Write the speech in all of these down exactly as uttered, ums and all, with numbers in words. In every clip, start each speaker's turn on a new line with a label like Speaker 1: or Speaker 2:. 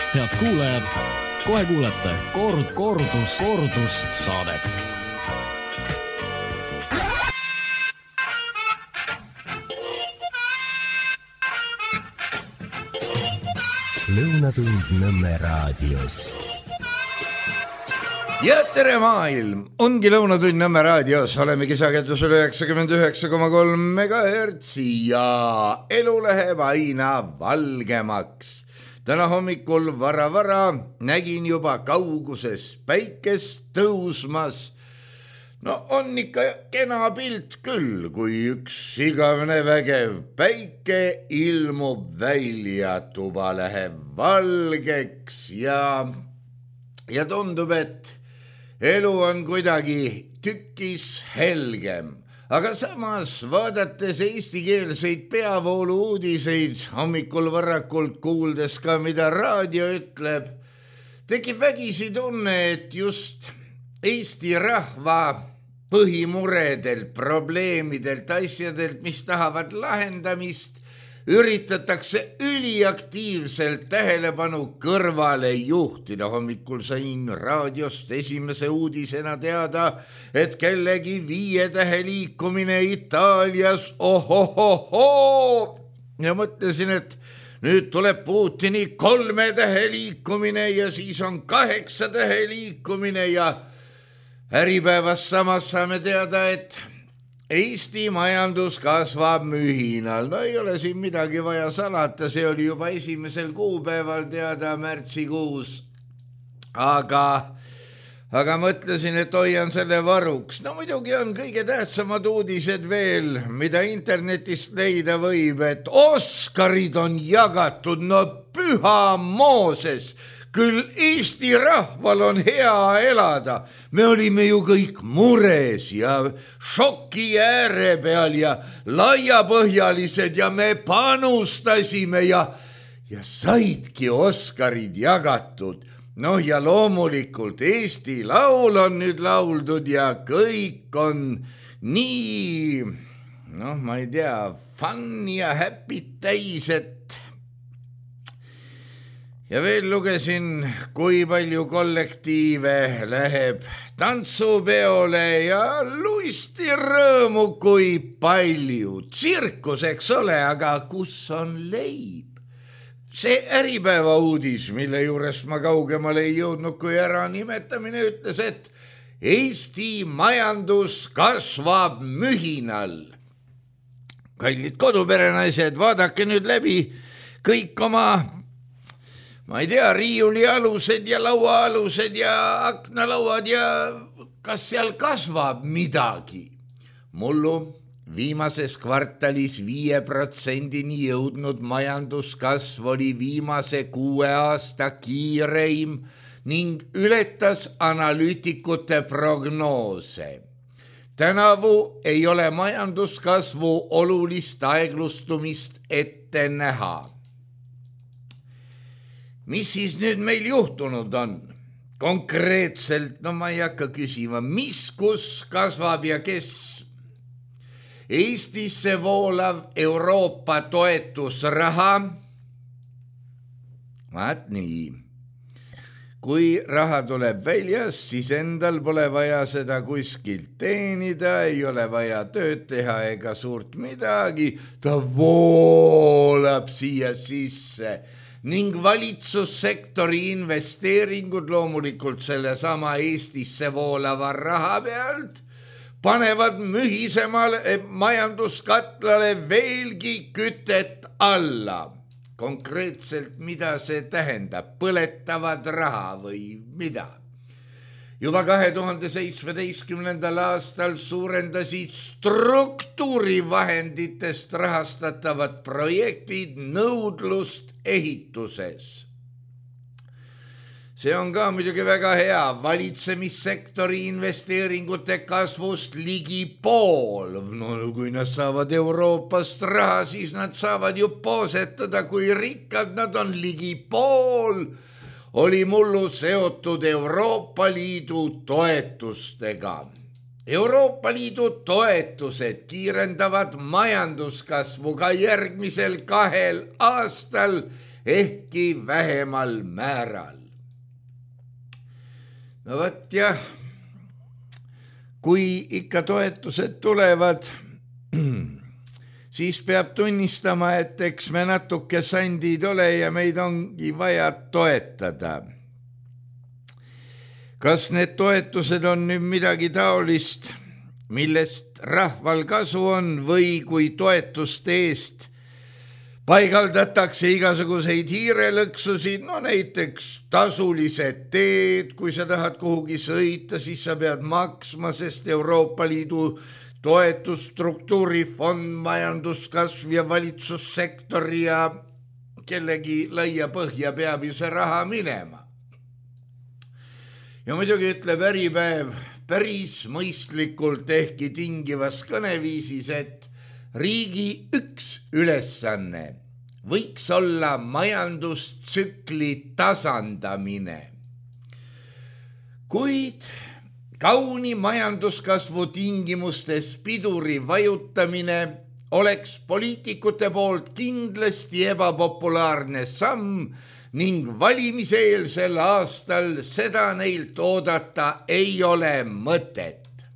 Speaker 1: Head kuulajad, kohe kuulete kord, kordus, kordus saadet.
Speaker 2: Lõunatund Nõmme raadios.
Speaker 3: Ja tere maailm, ongi Lõunatund Nõmme raadios, oleme kisakendusel üheksakümmend üheksa koma kolm megahertsi ja elu läheb aina valgemaks. Täna hommikul vara-vara nägin juba kauguses päikest tõusmas. No on ikka kena pilt küll, kui üks igavene vägev päike ilmub välja, tuba läheb valgeks ja, ja tundub, et elu on kuidagi tükis helgem. Aga samas, vaadates eestikeelseid peavoolu uudiseid, hommikul varakult kuuldes ka, mida raadio ütleb, tekib vägisi tunne, et just Eesti rahva põhimuredelt, probleemidelt, asjadelt, mis tahavad lahendamist, üritatakse üliaktiivselt tähelepanu kõrvale juhtida. Hommikul sain raadiost esimese uudisena teada, et kellegi viie tähe liikumine Itaalias, ohohoho, ja mõtlesin, et nüüd tuleb Putini kolme tähe liikumine ja siis on kaheksa tähe liikumine ja Äripäevas samas saame teada, et Eesti majandus kasvab mühinal. No ei ole siin midagi vaja salata, see oli juba esimesel kuupäeval teada märtsikuus. Aga, aga mõtlesin, et hoian selle varuks. No muidugi on kõige tähtsamad uudised veel, mida internetist leida võib, et Oscarid on jagatud, no püha Mooses. Küll Eesti rahval on hea elada. Me olime ju kõik mures ja šoki ääre peal ja laiapõhjalised ja me panustasime ja, ja saidki Oscarid jagatud. Noh ja loomulikult Eesti laul on nüüd lauldud ja kõik on nii, noh ma ei tea, fun ja happy täis, et ja veel lugesin, kui palju kollektiive läheb tantsupeole ja luisti rõõmu, kui palju. Tsirkus, eks ole, aga kus on leib? See Äripäeva uudis, mille juures ma kaugemale ei jõudnud, kui ära nimetamine ütles, et Eesti majandus kasvab mühinal. Kallid koduperenaised, vaadake nüüd läbi kõik oma ma ei tea, riiuli alused ja laua alused ja aknalauad ja kas seal kasvab midagi. Mullu viimases kvartalis viie protsendini jõudnud majanduskasv oli viimase kuue aasta kiireim ning ületas analüütikute prognoose. Tänavu ei ole majanduskasvu olulist aeglustumist ette näha. Mis siis nüüd meil juhtunud on? Konkreetselt, no ma ei hakka küsima, mis kus kasvab ja kes? Eestisse voolav Euroopa toetusraha. Vaat nii. Kui raha tuleb väljas, siis endal pole vaja seda kuskilt teenida, ei ole vaja tööd teha ega suurt midagi. Ta voolab siia sisse. Ning valitsussektori investeeringud loomulikult selle sama Eestisse voolava raha pealt panevad mühisemale majanduskatlale veelgi kütet alla. Konkreetselt, mida see tähendab? Põletavad raha või mida? Juba kahe tuhande seitsmeteistkümnendal aastal suurendasid struktuurivahenditest rahastatavad projektid nõudlust ehituses. See on ka muidugi väga hea. Valitsemissektori investeeringute kasvust ligi pool. No kui nad saavad Euroopast raha, siis nad saavad ju poosetada, kui rikkad nad on ligi pool. Oli mullu seotud Euroopa Liidu toetustega. Euroopa Liidu toetused kiirendavad majanduskasvu ka järgmisel kahel aastal ehkki vähemal määral. No võt jah, kui ikka toetused tulevad, siis peab tunnistama, et eks me natuke sandid ole ja meid ongi vaja toetada. Kas need toetused on nüüd midagi taolist, millest rahval kasu on või kui toetuste eest paigaldatakse igasuguseid hiirelõksusid, no näiteks tasulised teed, kui sa tahad kuhugi sõita, siis sa pead maksma, sest Euroopa Liidu toetusstruktuurifond, majanduskasv ja valitsussektor ja kellegi laia põhja peab ju see raha minema. Ja muidugi ütleb Äripäev päris mõistlikult ehkki tingivas kõneviisis, et riigi üks ülesanne võiks olla majandustsükli tasandamine. Kuid kauni majanduskasvu tingimustes piduri vajutamine oleks poliitikute poolt kindlasti ebapopulaarne samm ning valimiseelsel aastal seda neilt oodata ei ole mõtet.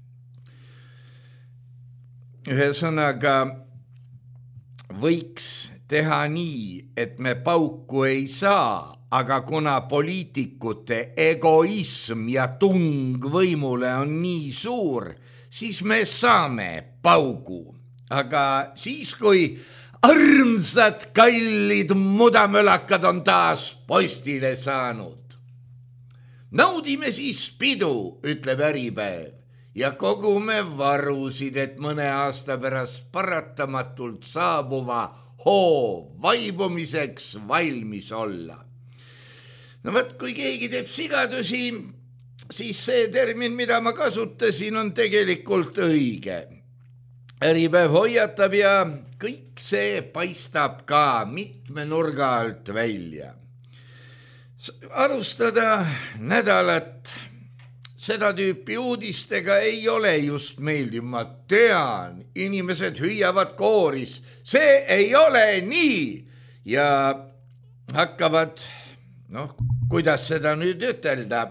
Speaker 3: Ühesõnaga võiks teha nii, et me pauku ei saa, aga kuna poliitikute egoism ja tung võimule on nii suur, siis me saame paugu. Aga siis, kui armsad kallid mudamölakad on taas postile saanud. Naudime siis pidu, ütleb Äripäev. Ja kogume varusid, et mõne aasta pärast paratamatult saabuva hoo vaibumiseks valmis olla. No võt, kui keegi teeb sigadusi, siis see termin, mida ma kasutasin, on tegelikult õige. Äripäev hoiatab ja kõik see paistab ka mitme nurga alt välja. Alustada nädalat seda tüüpi uudistega ei ole just meeldiv, ma tean, inimesed hüüavad kooris, see ei ole nii ja hakkavad, noh, kuidas seda nüüd ütelda,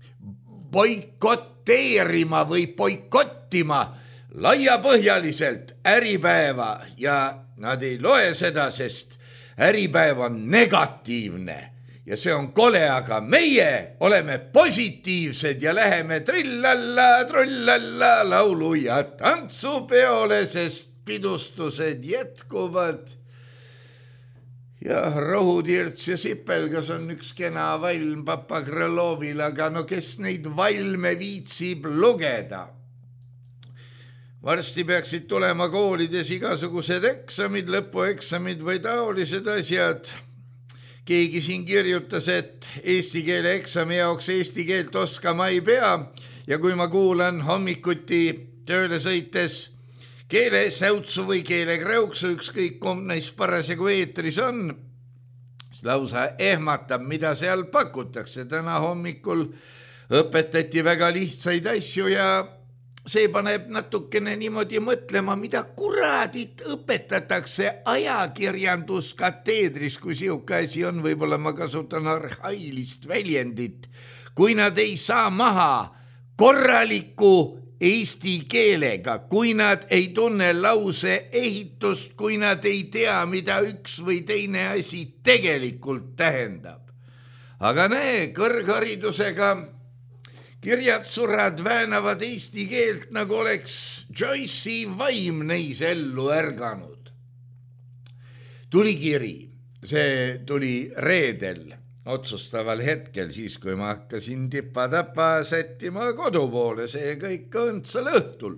Speaker 3: boikoteerima või boikottima laiapõhjaliselt Äripäeva ja nad ei loe seda, sest Äripäev on negatiivne. Ja see on kole, aga meie oleme positiivsed ja läheme trillalla, trullalla laulu ja tantsupeole, sest pidustused jätkuvad. Ja Rohutirts ja Sipelgas on üks kena valm Papa Krõlovil, aga no kes neid valme viitsib lugeda? Varsti peaksid tulema koolides igasugused eksamid, lõpueksamid või taolised asjad. Keegi siin kirjutas, et eesti keele eksami jaoks eesti keelt oskama ei pea ja kui ma kuulan hommikuti tööle sõites keele säutsu või keele kräuksu, ükskõik kumb neist parasjagu eetris on, siis lausa ehmatab, mida seal pakutakse. Täna hommikul õpetati väga lihtsaid asju ja see paneb natukene niimoodi mõtlema, mida kuradit õpetatakse ajakirjanduskateedris, kui siuke asi on, võib-olla ma kasutan arhailist väljendit, kui nad ei saa maha korraliku eesti keelega, kui nad ei tunne lause ehitust, kui nad ei tea, mida üks või teine asi tegelikult tähendab. Aga näe, kõrgharidusega kirjatsurad väänavad eesti keelt, nagu oleks Joyce'i vaim neis ellu ärganud. Tuli kiri, see tuli reedel otsustaval hetkel, siis kui ma hakkasin tipa-tapa sättima kodu poole, see kõik õndsal õhtul.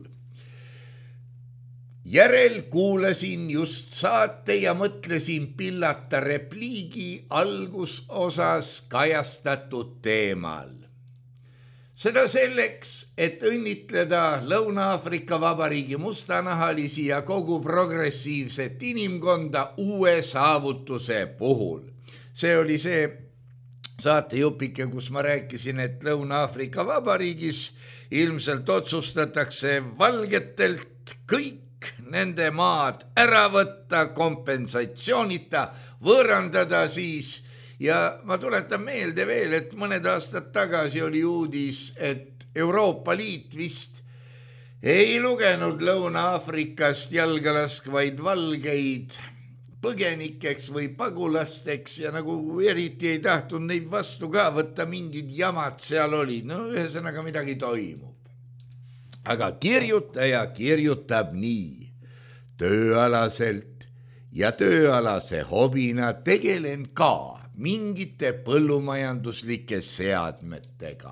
Speaker 3: Järel kuulasin just saate ja mõtlesin pillata repliigi algusosas kajastatud teemal. Seda selleks, et õnnitleda Lõuna-Aafrika Vabariigi mustanahalisi ja kogu progressiivset inimkonda uue saavutuse puhul. See oli see saatejupike, kus ma rääkisin, et Lõuna-Aafrika Vabariigis ilmselt otsustatakse valgetelt kõik kõik nende maad ära võtta, kompensatsioonita võõrandada siis. Ja ma tuletan meelde veel, et mõned aastad tagasi oli uudis, et Euroopa Liit vist ei lugenud Lõuna-Aafrikast jalga laskvaid valgeid põgenikeks või pagulasteks ja nagu eriti ei tahtnud neid vastu ka võtta, mingid jamad seal olid. No ühesõnaga midagi toimub. Aga kirjutaja kirjutab nii. Tööalaselt ja tööalase hobina tegelen ka mingite põllumajanduslike seadmetega.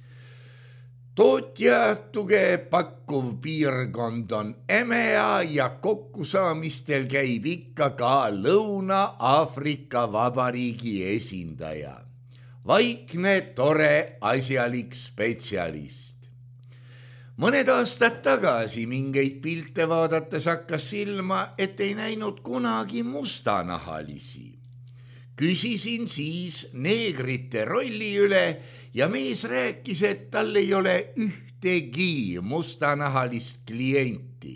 Speaker 3: Tootja tuge pakkuv piirkond on Emea ja kokkusaamistel käib ikka ka Lõuna-Aafrika Vabariigi esindaja. Vaikne, tore, asjalik spetsialist. Mõned aastad tagasi mingeid pilte vaadates hakkas silma, et ei näinud kunagi mustanahalisi. Küsisin siis neegrite rolli üle ja mees rääkis, et tal ei ole ühtegi mustanahalist klienti.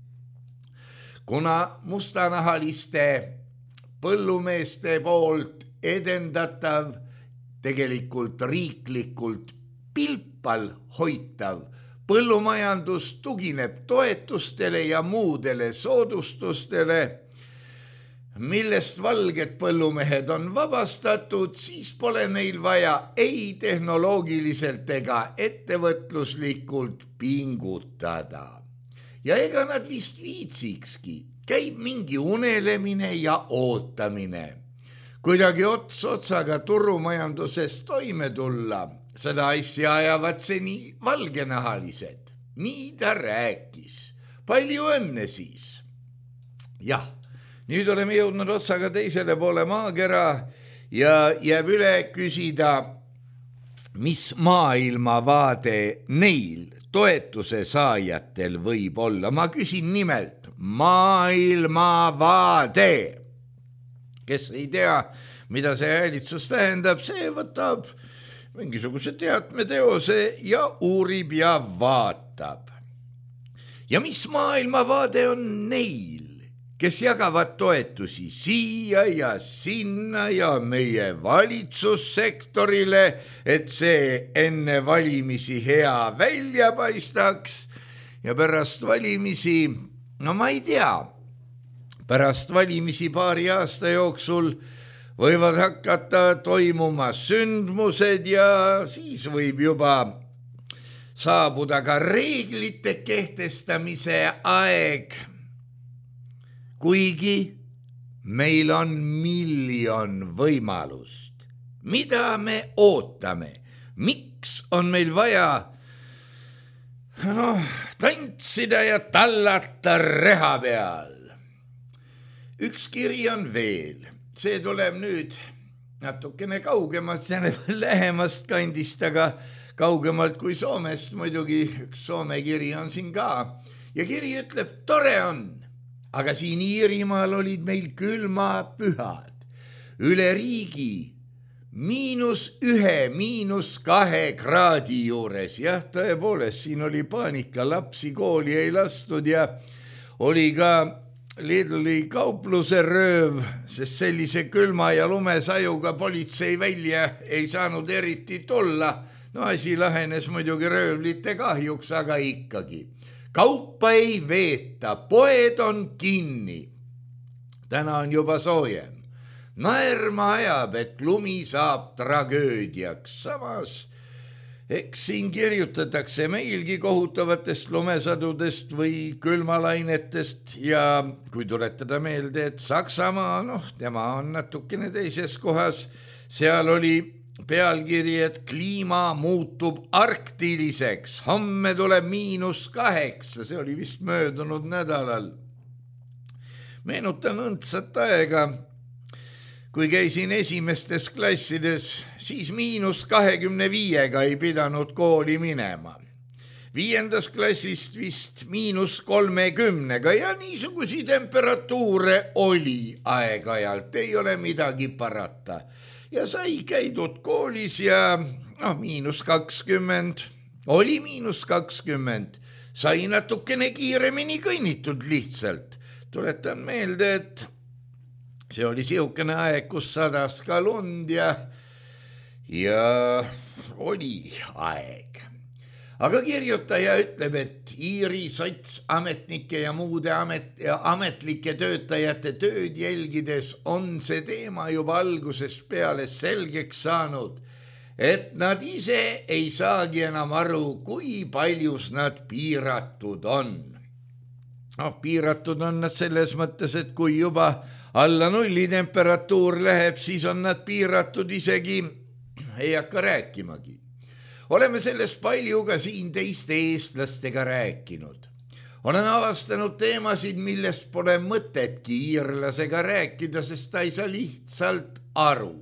Speaker 3: Kuna mustanahaliste põllumeeste poolt edendatav, tegelikult riiklikult pilpal hoitav põllumajandus tugineb toetustele ja muudele soodustustele, millest valged põllumehed on vabastatud, siis pole neil vaja ei tehnoloogiliselt ega ettevõtluslikult pingutada. Ja ega nad vist viitsikski, käib mingi unelemine ja ootamine. Kuidagi ots otsaga turumajanduses toime tulla, seda asja ajavad seni valgenahalised. Nii ta rääkis. Palju õnne siis. Jah. Nüüd oleme jõudnud otsaga teisele poole maakera ja jääb üle küsida, mis maailmavaade neil toetuse saajatel võib olla. Ma küsin nimelt maailmavaade. Kes ei tea, mida see häälitsus tähendab, see võtab mingisuguse teatmeteose ja uurib ja vaatab. Ja mis maailmavaade on neil, kes jagavad toetusi siia ja sinna ja meie valitsussektorile, et see enne valimisi hea välja paistaks ja pärast valimisi, no ma ei tea, pärast valimisi paari aasta jooksul võivad hakata toimuma sündmused ja siis võib juba saabuda ka reeglite kehtestamise aeg. Kuigi meil on miljon võimalust. Mida me ootame? Miks on meil vaja no, tantsida ja tallata reha peal? Üks kiri on veel. See tuleb nüüd natukene kaugemalt, lähemast kandist, aga kaugemalt kui Soomest. Muidugi üks Soome kiri on siin ka. Ja kiri ütleb, tore on. Aga siin Iirimaal olid meil külmapühad. Üle riigi miinus ühe, miinus kahe kraadi juures. Jah, tõepoolest, siin oli paanika, lapsi kooli ei lastud ja oli ka Lidli kaupluse rööv, sest sellise külma ja lumesajuga politsei välja ei saanud eriti tulla. No asi lahenes muidugi röövlite kahjuks, aga ikkagi. Kaupa ei veeta, poed on kinni. Täna on juba soojem. Naerma ajab, et lumi saab tragöödiaks. Samas, eks siin kirjutatakse meilgi kohutavatest lumesadudest või külmalainetest ja kui tuletada meelde, et Saksamaa, noh, tema on natukene teises kohas, seal oli pealkiri, et kliima muutub arktiliseks. Homme tuleb miinus kaheksa, see oli vist möödunud nädalal. Meenutan õndsat aega, kui käisin esimestes klassides, siis miinus kahekümne viiega ei pidanud kooli minema. Viiendas klassist vist miinus kolmekümnega ja niisugusi temperatuure oli aeg-ajalt, ei ole midagi parata. Ja sai käidud koolis ja no, miinus kakskümmend, oli miinus kakskümmend, sai natukene kiiremini kõnnitud lihtsalt. Tuletan meelde, et see oli sihukene aeg, kus sadas ka lund ja, ja oli aeg. Aga kirjutaja ütleb, et Iiri sotsametnike ja muude amet, ja ametlike töötajate tööd jälgides on see teema juba algusest peale selgeks saanud, et nad ise ei saagi enam aru, kui paljus nad piiratud on. No, piiratud on nad selles mõttes, et kui juba alla nulli temperatuur läheb, siis on nad piiratud isegi, ei hakka rääkimagi. Oleme sellest palju ka siin teiste eestlastega rääkinud. Olen avastanud teemasid, millest pole mõtetki iirlasega rääkida, sest ta ei saa lihtsalt aru.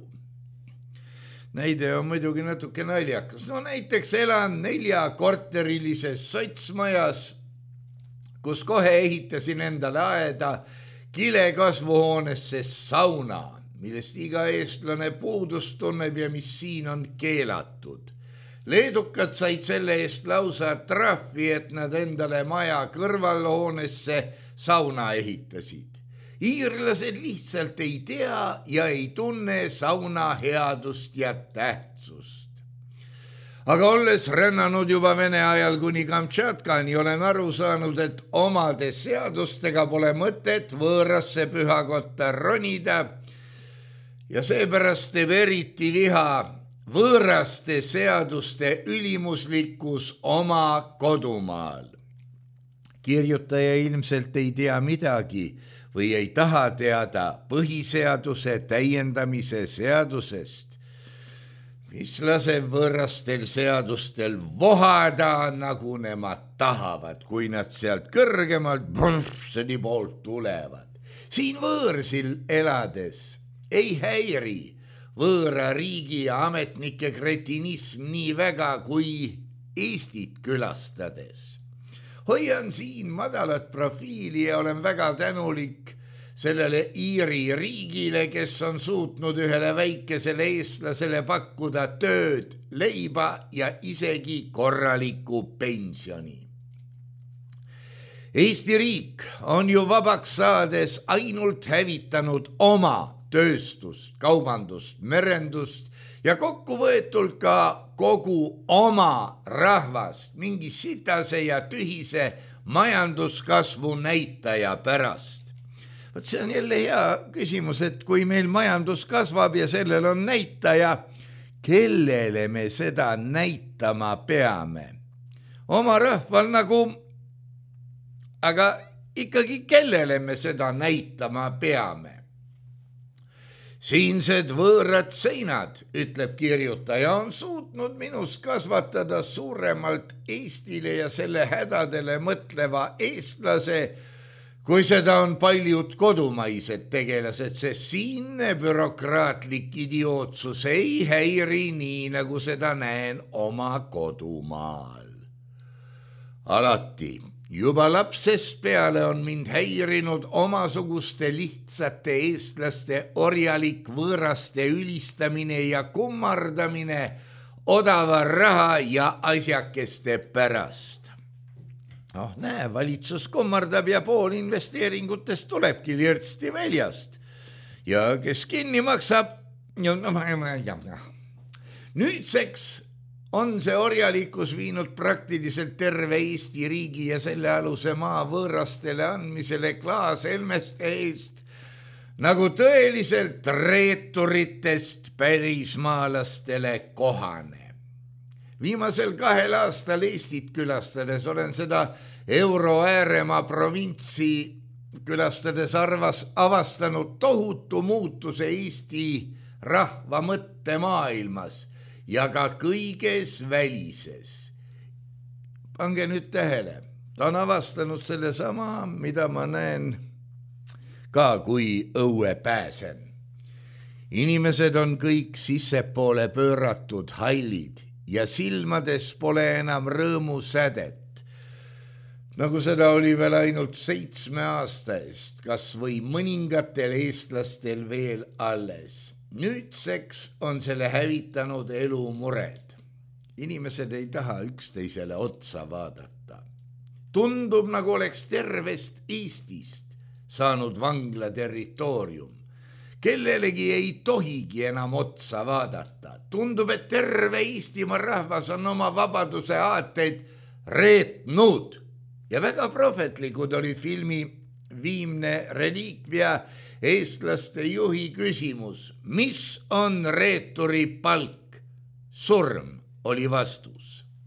Speaker 3: Näide on muidugi natuke naljakas. No näiteks elan nelja korterilises sotsmajas, kus kohe ehitasin endale aeda kilekasvuhoonesse sauna, millest iga eestlane puudust tunneb ja mis siin on keelatud. Leedukad said selle eest lausa trahvi, et nad endale maja kõrvalhoonesse sauna ehitasid. Iirlased lihtsalt ei tea ja ei tunne sauna headust ja tähtsust. Aga olles rännanud juba Vene ajal kuni Kamtšatkani, olen aru saanud, et omade seadustega pole mõtet võõrasse pühakotta ronida ja seepärast teeb eriti viha võõraste seaduste ülimuslikkus oma kodumaal. Kirjutaja ilmselt ei tea midagi või ei taha teada põhiseaduse täiendamise seadusest, mis laseb võõrastel seadustel vohada, nagu nemad tahavad, kui nad sealt kõrgemalt brüsseli poolt tulevad. Siin võõrsil elades ei häiri võõra riigi ja ametnike kretinism nii väga kui Eestit külastades. Hoian siin madalat profiili ja olen väga tänulik sellele Iiri riigile, kes on suutnud ühele väikesele eestlasele pakkuda tööd, leiba ja isegi korraliku pensioni. Eesti riik on ju vabaks saades ainult hävitanud oma tööstust, kaubandust, merendust ja kokkuvõetult ka kogu oma rahvast mingi sitase ja tühise majanduskasvu näitaja pärast. Võt see on jälle hea küsimus, et kui meil majandus kasvab ja sellel on näitaja, kellele me seda näitama peame? Oma rahval nagu, aga ikkagi kellele me seda näitama peame? Siinsed võõrad seinad, ütleb kirjutaja, on suutnud minus kasvatada suuremalt Eestile ja selle hädadele mõtleva eestlase, kui seda on paljud kodumaised tegelased, sest siinne bürokraatlik idiootsus ei häiri nii, nagu seda näen oma kodumaal. Alati. Juba lapsest peale on mind häirinud omasuguste lihtsate eestlaste orjalik võõraste ülistamine ja kummardamine odava raha ja asjakeste pärast. Oh, näe, valitsus kummardab ja pool investeeringutest tulebki lirtsti väljast. Ja kes kinni maksab, no, no, nüüdseks on see orjalikus viinud praktiliselt terve Eesti riigi ja selle aluse maa võõrastele andmisele klaashelmeste eest, nagu tõeliselt reeturitest pärismaalastele kohane. Viimasel kahel aastal Eestit külastades olen seda Euro-Ääremaa provintsi külastades arvas avastanud tohutu muutuse Eesti rahva mõttemaailmas ja ka kõiges välises. Pange nüüd tähele, ta on avastanud selle sama, mida ma näen ka, kui õue pääsen. Inimesed on kõik sissepoole pööratud hallid ja silmades pole enam rõõmusädet. Nagu seda oli veel ainult seitsme aasta eest, kas või mõningatel eestlastel veel alles. Nüüdseks on selle hävitanud elu mured. Inimesed ei taha üksteisele otsa vaadata. Tundub, nagu oleks tervest Eestist saanud vangla territoorium. Kellelegi ei tohigi enam otsa vaadata. Tundub, et terve Eestimaa rahvas on oma vabaduse aateid reetnud. Ja väga prohvetlikud oli filmi viimne reliikvia eestlaste juhi küsimus. Mis on reeturi palk? Surm oli vastus.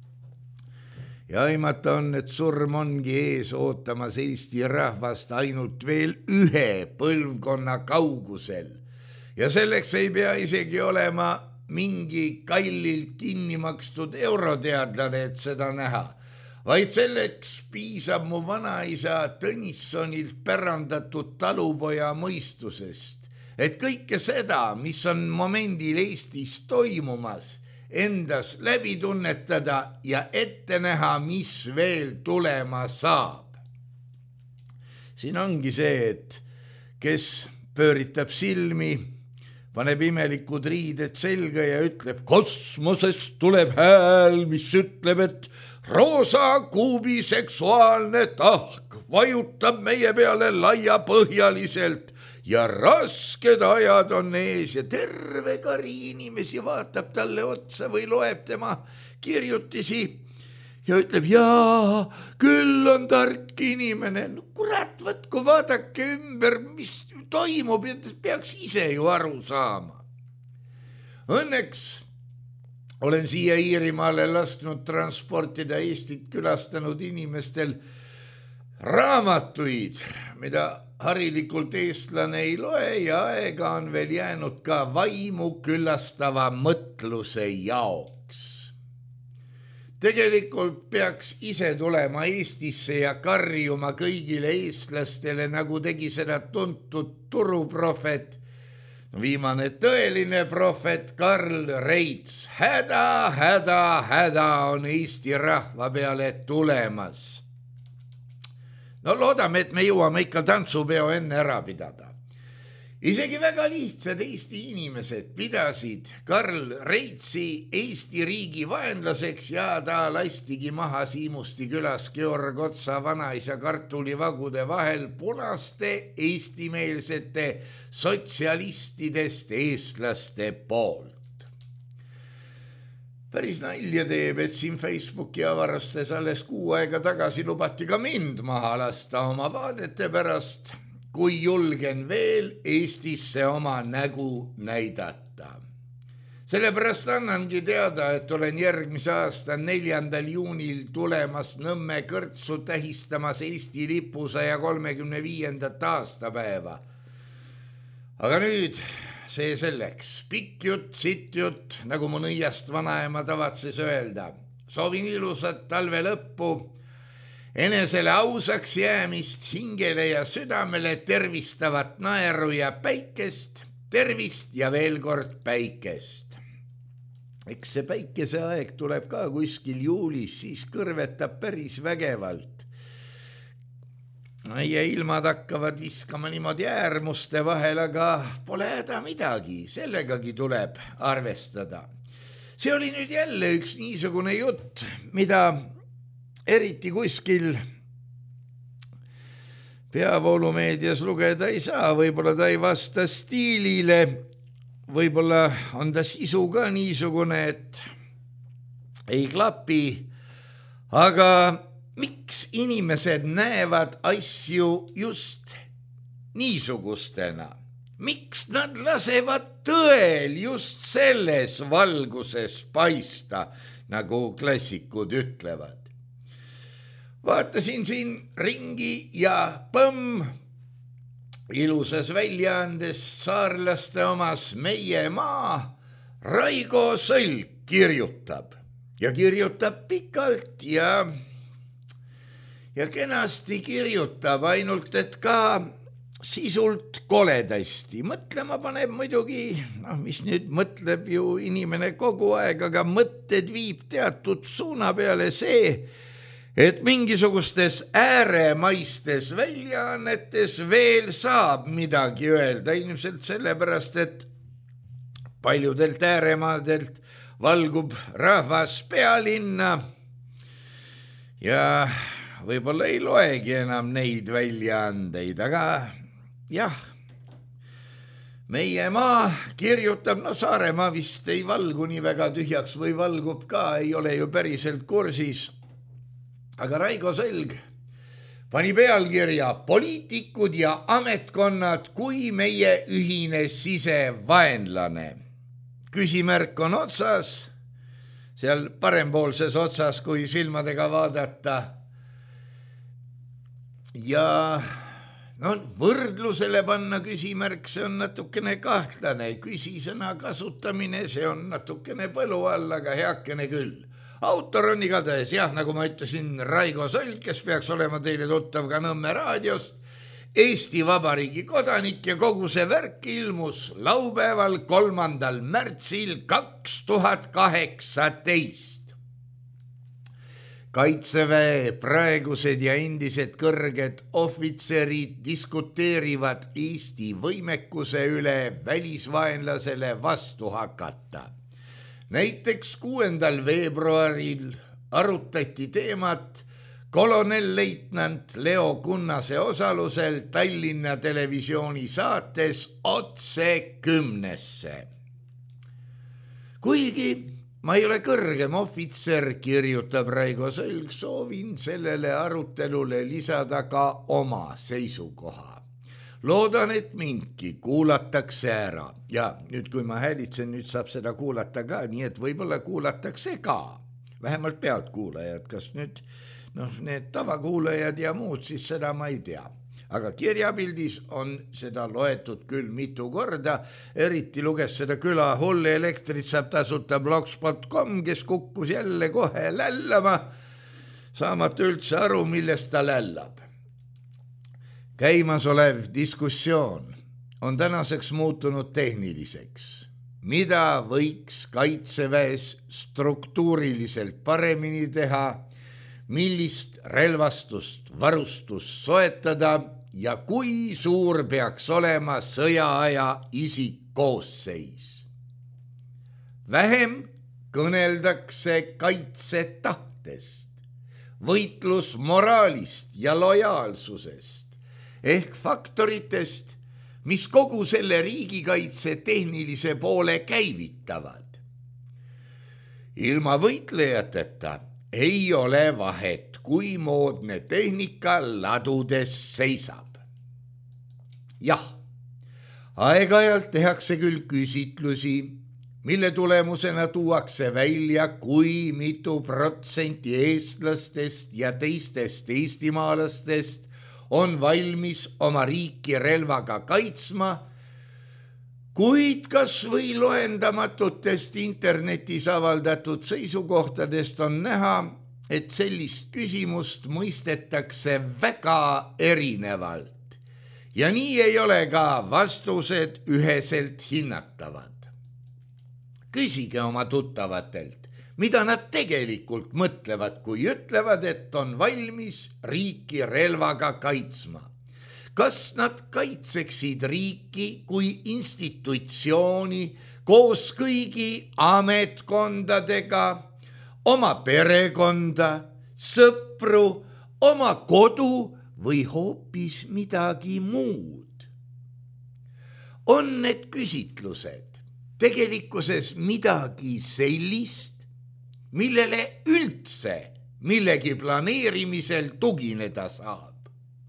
Speaker 3: Ja aimata on, et surm ongi ees ootamas Eesti rahvast ainult veel ühe põlvkonna kaugusel. Ja selleks ei pea isegi olema mingi kallilt kinni makstud euroteadlane, et seda näha. Vaid selleks piisab mu vanaisa Tõnissonilt pärandatud talupoja mõistusest, et kõike seda, mis on momendil Eestis toimumas, endas läbi tunnetada ja ette näha, mis veel tulema saab. Siin ongi see, et kes pööritab silmi, paneb imelikud riided selga ja ütleb, kosmosest tuleb hääl, mis ütleb, et roosa kuubi seksuaalne tahk vajutab meie peale laiapõhjaliselt ja rasked ajad on ees ja terve kari inimesi vaatab talle otsa või loeb tema kirjutisi ja ütleb, jaa, küll on tark inimene. No kurat, võtku vaadake ümber, mis toimub ja peaks ise ju aru saama. Õnneks olen siia Iirimaale lasknud transportida Eestit külastanud inimestel raamatuid, mida harilikult eestlane ei loe ja aega on veel jäänud ka vaimu külastava mõtluse jaoks. Tegelikult peaks ise tulema Eestisse ja karjuma kõigile eestlastele, nagu tegi seda tuntud turuprohvet, viimane tõeline prohvet Karl Reits. Häda, häda, häda on Eesti rahva peale tulemas. No loodame, et me jõuame ikka tantsupeo enne ära pidada. Isegi väga lihtsad Eesti inimesed pidasid Karl Reitsi Eesti riigi vaenlaseks ja ta lastigi maha Siimusti külas Georg Otsa vanaisa kartulivagude vahel punaste eestimeelsete sotsialistidest eestlaste poolt. Päris nalja teeb, et siin Facebooki avarustes alles kuu aega tagasi lubati ka mind maha lasta oma vaadete pärast, kui julgen veel Eestisse oma nägu näidata. Sellepärast annangi teada, et olen järgmise aasta neljandal juunil tulemas Nõmme kõrtsu tähistamas Eesti lipu saja kolmekümne viiendat aastapäeva. Aga nüüd see selleks. Pikk jutt, sitt jutt, nagu mu nõiast vanaema tavatses öelda. Soovin ilusat talve lõppu, enesele ausaks jäämist, hingele ja südamele tervistavat naeru ja päikest, tervist ja veel kord päikest. Eks see päikese aeg tuleb ka kuskil juulis, siis kõrvetab päris vägevalt. Ja ilmad hakkavad viskama niimoodi äärmuste vahel, aga pole häda midagi, sellegagi tuleb arvestada. See oli nüüd jälle üks niisugune jutt, mida eriti kuskil peavoolumeedias lugeda ei saa, võib-olla ta ei vasta stiilile, võib-olla on ta sisu ka niisugune, et ei klapi, aga miks inimesed näevad asju just niisugustena? Miks nad lasevad tõel just selles valguses paista, nagu klassikud ütlevad? Vaatasin siin ringi ja põmm, ilusas väljaandes saarlaste omas Meie maa, Raigo Sõlk kirjutab ja kirjutab pikalt ja ja kenasti kirjutab, ainult et ka sisult koledasti. Mõtlema paneb muidugi, noh, mis nüüd mõtleb ju inimene kogu aeg, aga mõtted viib teatud suuna peale see, et mingisugustes ääremaistes väljaannetes veel saab midagi öelda, ilmselt sellepärast, et paljudelt ääremaadelt valgub rahvas pealinna ja võib-olla ei loegi enam neid väljaandeid, aga jah, meie maa kirjutab, no Saaremaa vist ei valgu nii väga tühjaks või valgub ka, ei ole ju päriselt kursis. Aga Raigo Sõlg pani pealkirja poliitikud ja ametkonnad kui meie ühine sisevaenlane. Küsimärk on otsas, seal parempoolses otsas, kui silmadega vaadata. Ja no võrdlusele panna küsimärk, see on natukene kahtlane. Küsisõna kasutamine, see on natukene põlu all, aga heakene küll. Autor on igatahes, jah, nagu ma ütlesin, Raigo Sõlg, kes peaks olema teile tuttav ka Nõmme raadiost, Eesti Vabariigi kodanik ja kogu see värk ilmus laupäeval kolmandal märtsil kaks tuhat kaheksateist. Kaitseväe praegused ja endised kõrged ohvitserid diskuteerivad Eesti võimekuse üle välisvaenlasele vastu hakata. Näiteks kuuendal veebruaril arutati teemat kolonelleitnant Leo Kunnase osalusel Tallinna televisiooni saates Otse kümnesse. Kuigi ma ei ole kõrgem ohvitser, kirjutab Raigo Sõlg, soovin sellele arutelule lisada ka oma seisukoha. Loodan, et mindki kuulatakse ära ja nüüd, kui ma häälitsen, nüüd saab seda kuulata ka, nii et võib-olla kuulatakse ka, vähemalt pealtkuulajad, kas nüüd noh, need tavakuulajad ja muud, siis seda ma ei tea. Aga kirjapildis on seda loetud küll mitu korda, eriti luges seda küla hull elektrit saab tasuta blogspot punkt com, kes kukkus jälle kohe lällama, saamata üldse aru, millest ta lällab. Käimasolev diskussioon on tänaseks muutunud tehniliseks. Mida võiks kaitseväes struktuuriliselt paremini teha, millist relvastust, varustust soetada ja kui suur peaks olema sõjaaja isikkoosseis. Vähem kõneldakse kaitsetahtest, võitlusmoraalist ja lojaalsusest ehk faktoritest, mis kogu selle riigikaitse tehnilise poole käivitavad. Ilma võitlejateta ei ole vahet, kui moodne tehnika ladudes seisab. Jah, aeg-ajalt tehakse küll küsitlusi, mille tulemusena tuuakse välja, kui mitu protsenti eestlastest ja teistest eestimaalastest on valmis oma riiki relvaga kaitsma, kuid kas või loendamatutest internetis avaldatud seisukohtadest on näha, et sellist küsimust mõistetakse väga erinevalt ja nii ei ole ka vastused üheselt hinnatavad. Küsige oma tuttavatelt, mida nad tegelikult mõtlevad, kui ütlevad, et on valmis riiki relvaga kaitsma. Kas nad kaitseksid riiki kui institutsiooni koos kõigi ametkondadega, oma perekonda, sõpru, oma kodu või hoopis midagi muud? On need küsitlused tegelikkuses midagi sellist, millele üldse millegi planeerimisel tugineda saab?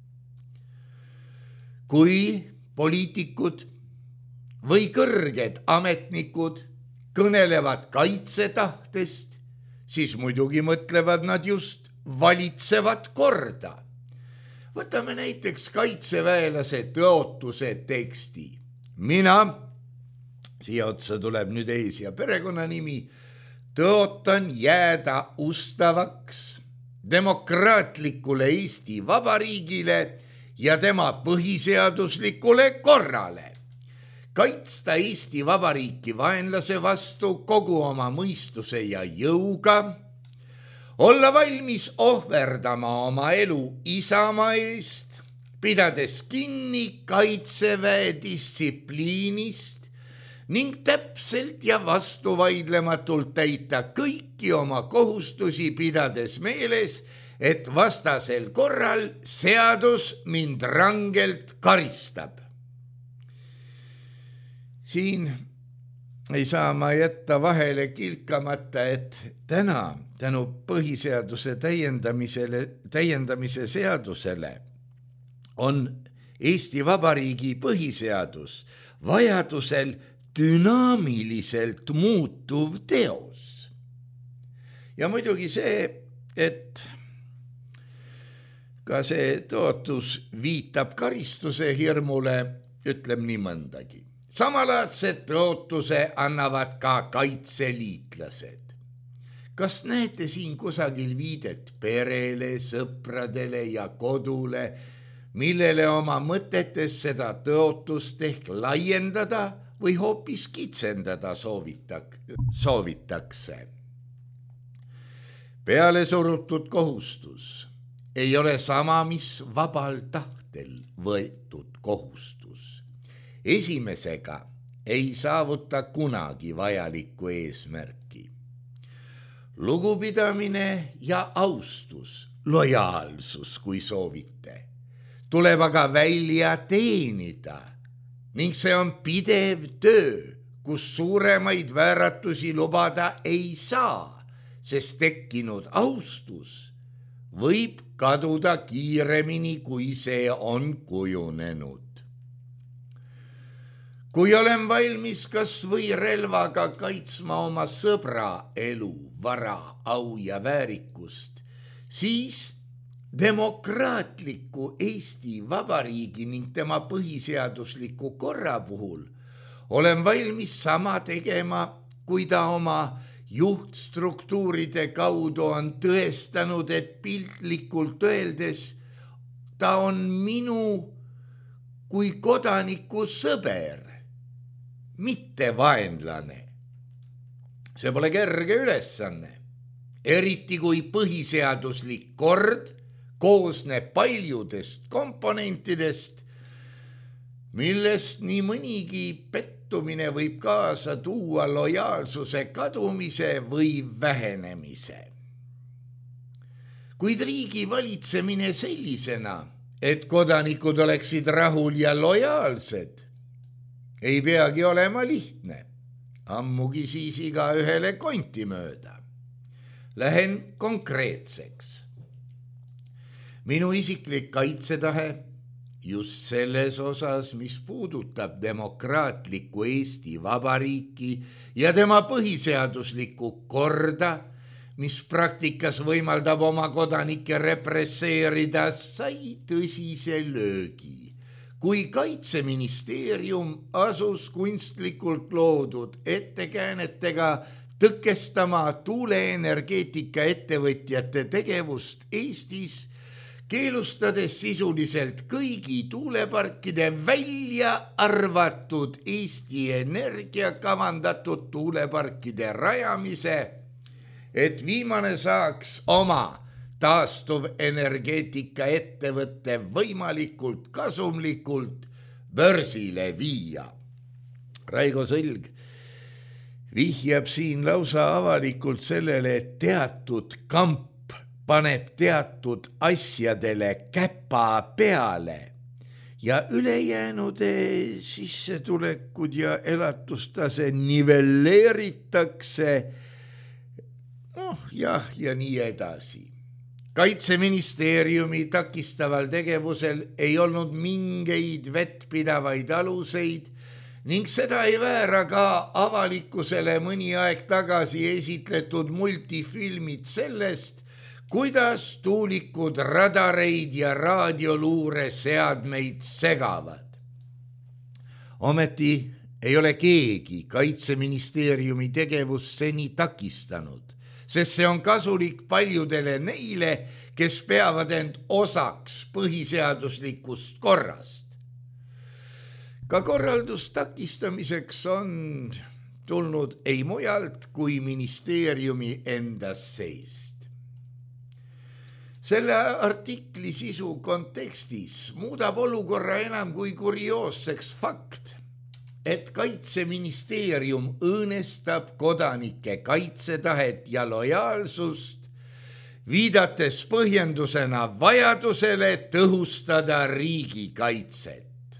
Speaker 3: Kui poliitikud või kõrged ametnikud kõnelevad kaitsetahtest, siis muidugi mõtlevad nad just valitsevat korda. Võtame näiteks kaitseväelase tõotuse teksti. Mina, siia otsa tuleb nüüd ees ja perekonnanimi, tõotan jääda ustavaks demokraatlikule Eesti Vabariigile ja tema põhiseaduslikule korrale, kaitsta Eesti Vabariiki vaenlase vastu kogu oma mõistuse ja jõuga, olla valmis ohverdama oma elu isamaa eest, pidades kinni kaitseväe distsipliinist ning täpselt ja vastuvaidlematult täita kõiki oma kohustusi, pidades meeles, et vastasel korral seadus mind rangelt karistab. Siin ei saa ma jätta vahele kilkamata, et täna tänu põhiseaduse täiendamisele, täiendamise seadusele on Eesti Vabariigi põhiseadus vajadusel dünaamiliselt muutuv teos. Ja muidugi see, et ka see tootus viitab karistuse hirmule, ütleb nii mõndagi. Samalaadsed tootuse annavad ka kaitseliitlased. Kas näete siin kusagil viidet perele, sõpradele ja kodule, millele oma mõtetes seda tootust ehk laiendada või hoopis kitsendada soovitak, soovitakse? Peale surutud kohustus ei ole sama, mis vabal tahtel võetud kohustus. Esimesega ei saavuta kunagi vajalikku eesmärki. Lugupidamine ja austus, lojaalsus, kui soovite, tuleb aga välja teenida ning see on pidev töö, kus suuremaid vääratusi lubada ei saa, sest tekkinud austus võib kaduda kiiremini, kui see on kujunenud. Kui olen valmis kas või relvaga kaitsma oma sõbra elu, vara, au ja väärikust, siis demokraatliku Eesti Vabariigi ning tema põhiseadusliku korra puhul olen valmis sama tegema, kui ta oma juhtstruktuuride kaudu on tõestanud, et piltlikult öeldes ta on minu kui kodaniku sõber, mitte vaenlane. See pole kerge ülesanne, eriti kui põhiseaduslik kord koosneb paljudest komponentidest, millest nii mõnigi pettumine võib kaasa tuua lojaalsuse kadumise või vähenemise. Kuid riigi valitsemine sellisena, et kodanikud oleksid rahul ja lojaalsed, ei peagi olema lihtne, ammugi siis iga ühele konti mööda. Lähen konkreetseks. Minu isiklik kaitsetahe just selles osas, mis puudutab demokraatlikku Eesti Vabariiki ja tema põhiseaduslikku korda, mis praktikas võimaldab oma kodanikke represseerida, sai tõsise löögi. Kui Kaitseministeerium asus kunstlikult loodud ettekäänetega tõkestama tuuleenergeetika ettevõtjate tegevust Eestis, keelustades sisuliselt kõigi tuuleparkide välja arvatud Eesti Energia kavandatud tuuleparkide rajamise, et viimane saaks oma taastuv energeetika ettevõtte võimalikult kasumlikult börsile viia. Raigo Sõlg vihjab siin lausa avalikult sellele, et teatud kamp paneb teatud asjadele käpa peale ja ülejäänud sissetulekud ja elatustase nivelleeritakse, noh jah, ja nii edasi. Kaitseministeeriumi takistaval tegevusel ei olnud mingeid vettpidavaid aluseid ning seda ei väära ka avalikkusele mõni aeg tagasi esitletud multifilmid sellest, kuidas tuulikud radareid ja raadioluure seadmeid segavad. Ometi ei ole keegi Kaitseministeeriumi tegevust seni takistanud, sest see on kasulik paljudele neile, kes peavad end osaks põhiseaduslikust korrast. Ka korraldus takistamiseks on tulnud ei mujalt kui ministeeriumi endas seest. Selle artikli sisu kontekstis muudab olukorra enam kui kurioosseks fakt, et Kaitseministeerium õõnestab kodanike kaitsetahet ja lojaalsust viidates põhjendusena vajadusele tõhustada riigikaitset.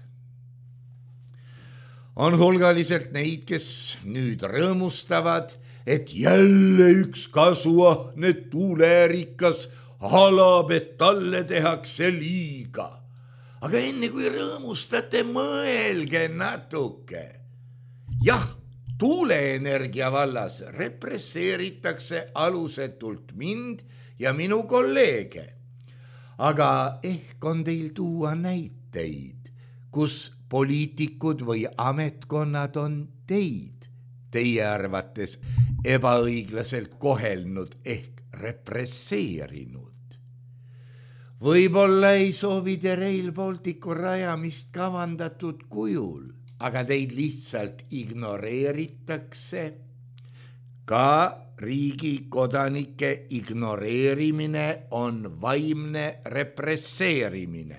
Speaker 3: On hulgaliselt neid, kes nüüd rõõmustavad, et jälle üks kasuahne tuulerikas halab, et talle tehakse liiga. Aga enne kui rõõmustate, mõelge natuke. Jah, tuuleenergia vallas represseeritakse alusetult mind ja minu kolleege. Aga ehk on teil tuua näiteid, kus poliitikud või ametkonnad on teid, teie arvates ebaõiglaselt kohelnud ehk represseerinud. Võib-olla ei soovi te Rail Balticu rajamist kavandatud kujul, aga teid lihtsalt ignoreeritakse. Ka riigi kodanike ignoreerimine on vaimne represseerimine.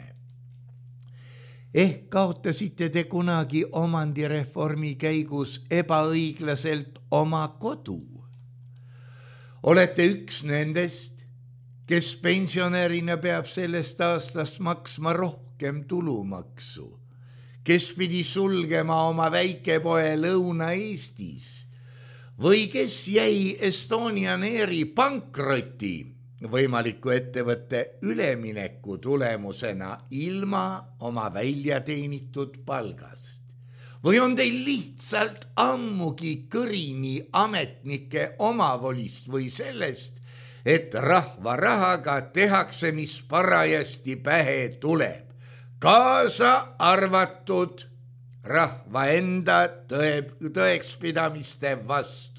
Speaker 3: Ehk kaotasite te kunagi omandireformi käigus ebaõiglaselt oma kodu. Olete üks nendest, kes pensionärina peab sellest aastast maksma rohkem tulumaksu, kes pidi sulgema oma väikepoe Lõuna-Eestis või kes jäi Estonian Airi pankroti võimaliku ettevõtte ülemineku tulemusena ilma oma väljateenitud palgast. Või on teil lihtsalt ammugi kõrini ametnike omavolist või sellest, et rahva rahaga tehakse, mis parajasti pähe tuleb, kaasa arvatud rahva enda tõe, tõekspidamiste vastu.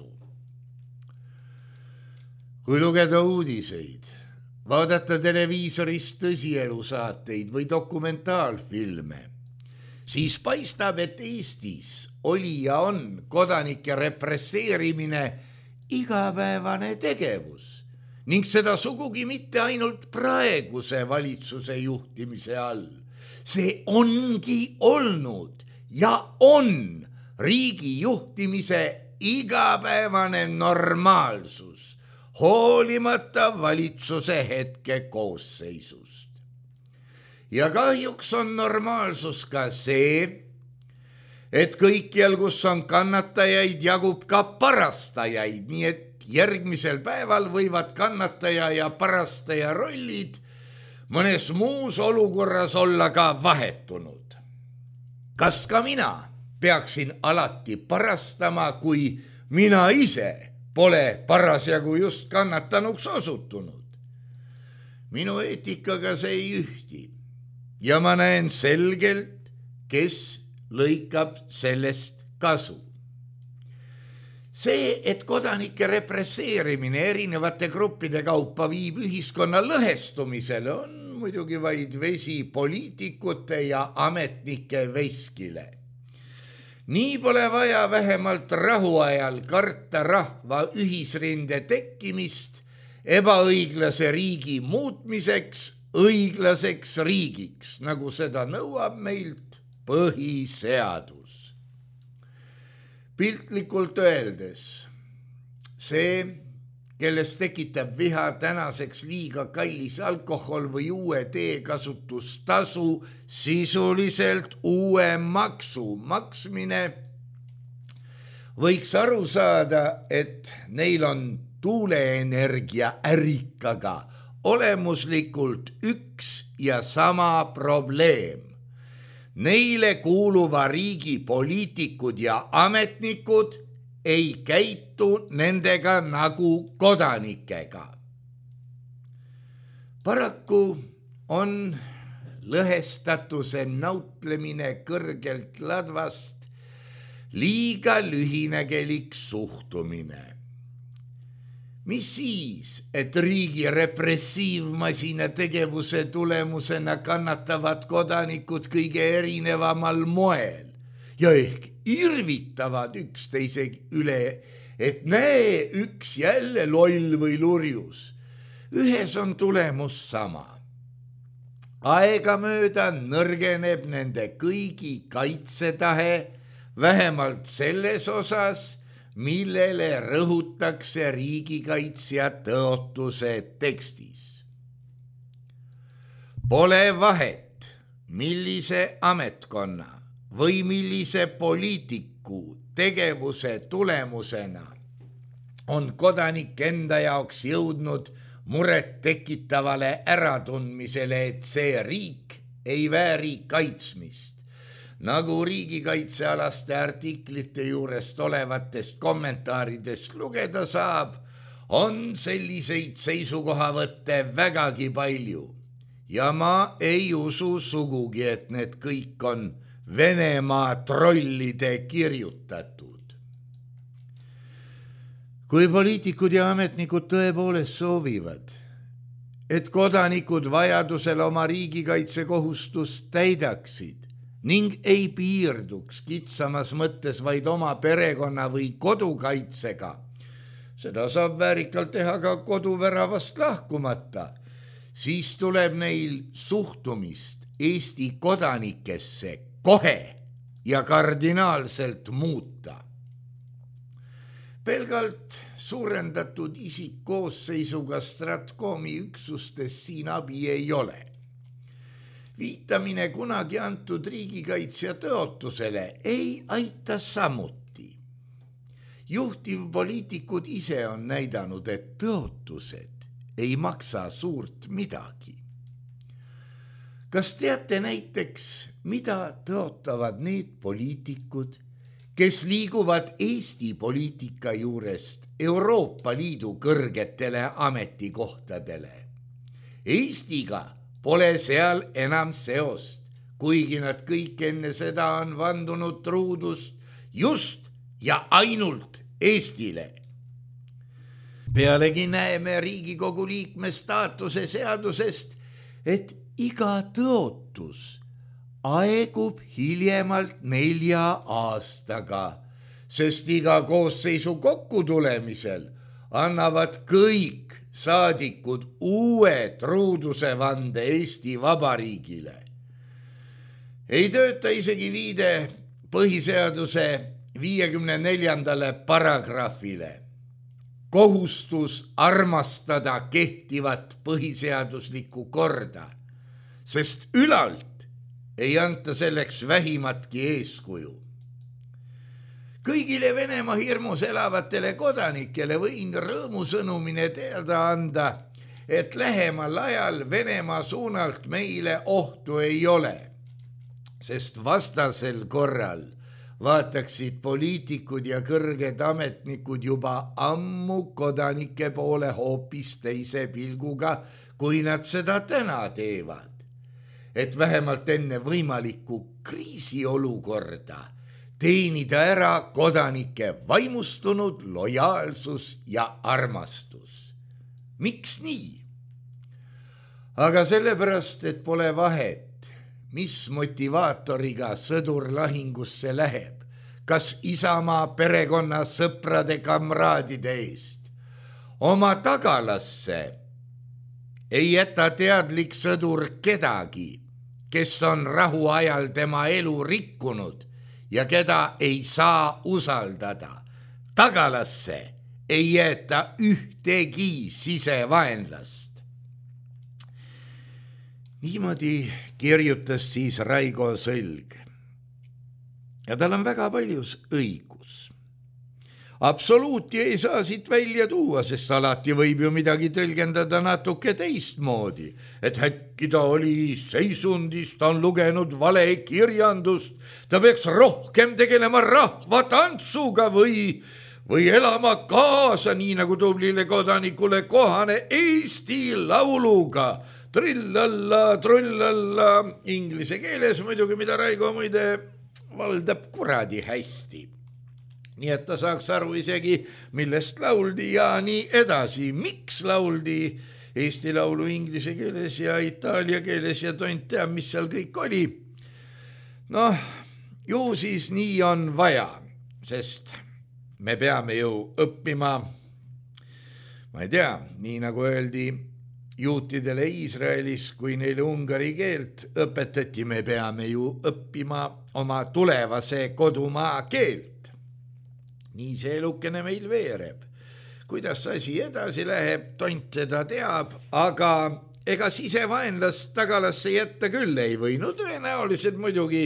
Speaker 3: Kui lugeda uudiseid, vaadata televiisorist tõsielusaateid või dokumentaalfilme, siis paistab, et Eestis oli ja on kodanike represseerimine igapäevane tegevus ning seda sugugi mitte ainult praeguse valitsuse juhtimise all. See ongi olnud ja on riigi juhtimise igapäevane normaalsus, hoolimata valitsuse hetke koosseisust. Ja kahjuks on normaalsus ka see, et kõikjal, kus on kannatajaid, jagub ka parastajaid, nii et järgmisel päeval võivad kannataja ja parastaja rollid mõnes muus olukorras olla ka vahetunud. Kas ka mina peaksin alati parastama, kui mina ise pole parasjagu just kannatanuks osutunud? Minu eetikaga see ei ühti ja ma näen selgelt, kes lõikab sellest kasu. See, et kodanike represseerimine erinevate gruppide kaupa viib ühiskonna lõhestumisele, on muidugi vaid vesi poliitikute ja ametnike veskile. Nii pole vaja vähemalt rahuajal karta rahva ühisrinde tekkimist ebaõiglase riigi muutmiseks õiglaseks riigiks, nagu seda nõuab meilt põhiseadus. Piltlikult öeldes, see, kellest tekitab viha tänaseks liiga kallis alkohol või uue teekasutustasu, sisuliselt uue maksu maksmine, võiks aru saada, et neil on tuuleenergia ärikaga olemuslikult üks ja sama probleem. Neile kuuluva riigi poliitikud ja ametnikud ei käitu nendega nagu kodanikega. Paraku on lõhestatuse nautlemine kõrgelt ladvast liiga lühinägelik suhtumine. Mis siis, et riigi repressiivmasina tegevuse tulemusena kannatavad kodanikud kõige erinevamal moel ja ehk irvitavad üksteise üle, et näe üks jälle loll või lurjus. Ühes on tulemus sama. Aegamööda nõrgeneb nende kõigi kaitsetahe vähemalt selles osas, millele rõhutakse riigikaitsja tõotuse tekstis. Pole vahet, millise ametkonna või millise poliitiku tegevuse tulemusena on kodanik enda jaoks jõudnud muret tekitavale äratundmisele, et see riik ei vääri kaitsmist. Nagu riigikaitsealaste artiklite juurest olevatest kommentaaridest lugeda saab, on selliseid seisukohavõtte vägagi palju ja ma ei usu sugugi, et need kõik on Venemaa trollide kirjutatud. Kui poliitikud ja ametnikud tõepoolest soovivad, et kodanikud vajadusel oma riigikaitsekohustust täidaksid ning ei piirduks kitsamas mõttes vaid oma perekonna või kodukaitsega, seda saab väärikalt teha ka koduväravast lahkumata, siis tuleb neil suhtumist Eesti kodanikesse kohe ja kardinaalselt muuta. Pelgalt suurendatud isikkoosseisuga Stratkomi üksustes siin abi ei ole. Viitamine kunagi antud riigikaitsja tõotusele ei aita samuti. Juhtivpoliitikud ise on näidanud, et tõotused ei maksa suurt midagi. Kas teate näiteks, mida tõotavad need poliitikud, kes liiguvad Eesti poliitika juurest Euroopa Liidu kõrgetele ametikohtadele? Eestiga pole seal enam seost, kuigi nad kõik enne seda on vandunud truudust just ja ainult Eestile. Pealegi näeme Riigikogu liikme staatuse seadusest, et iga tõotus aegub hiljemalt nelja aastaga, sest iga koosseisu kokkutulemisel annavad kõik saadikud uue truuduse vande Eesti Vabariigile. Ei tööta isegi viide põhiseaduse viiekümne neljandale paragrahvile. Kohustus armastada kehtivat põhiseaduslikku korda, sest ülalt ei anta selleks vähimatki eeskuju. Kõigile Venemaa hirmus elavatele kodanikele võin rõõmusõnumine teada anda, et lähemal ajal Venemaa suunalt meile ohtu ei ole, sest vastasel korral vaataksid poliitikud ja kõrged ametnikud juba ammu kodanike poole hoopis teise pilguga, kui nad seda täna teevad. Et vähemalt enne võimalikku kriisiolukorda teenida ära kodanike vaimustunud lojaalsus ja armastus. Miks nii? Aga sellepärast, et pole vahet, mis motivaatoriga sõdur lahingusse läheb, kas Isamaa perekonna sõprade kamraadide eest. Oma tagalasse ei jäta teadlik sõdur kedagi, kes on rahuajal tema elu rikkunud ja keda ei saa usaldada. Tagalasse ei jäeta ühtegi sisevaenlast. Niimoodi kirjutas siis Raigo Sõlg. Ja tal on väga paljus õigus. Absoluuti ei saa siit välja tuua, sest alati võib ju midagi tõlgendada natuke teistmoodi, et äkki ta oli seisundis, ta on lugenud vale kirjandust, ta peaks rohkem tegelema rahva tantsuga või, või elama kaasa, nii nagu tublile kodanikule kohane Eesti lauluga. Trillalla, trullalla, inglise keeles muidugi, mida Raigo muide valdab kuradi hästi. Nii et ta saaks aru isegi, millest lauldi ja nii edasi. Miks lauldi Eesti laulu inglise keeles ja itaalia keeles ja tont teab, mis seal kõik oli. Noh, ju siis nii on vaja, sest me peame ju õppima, ma ei tea, nii nagu öeldi juutidele Iisraelis, kui neile ungari keelt õpetati, me peame ju õppima oma tulevase kodumaa keelt. nii see elukene meil veereb. Kuidas asi edasi läheb, tont seda teab, aga ega sisevaenlast tagalasse jätta küll ei või. No tõenäoliselt muidugi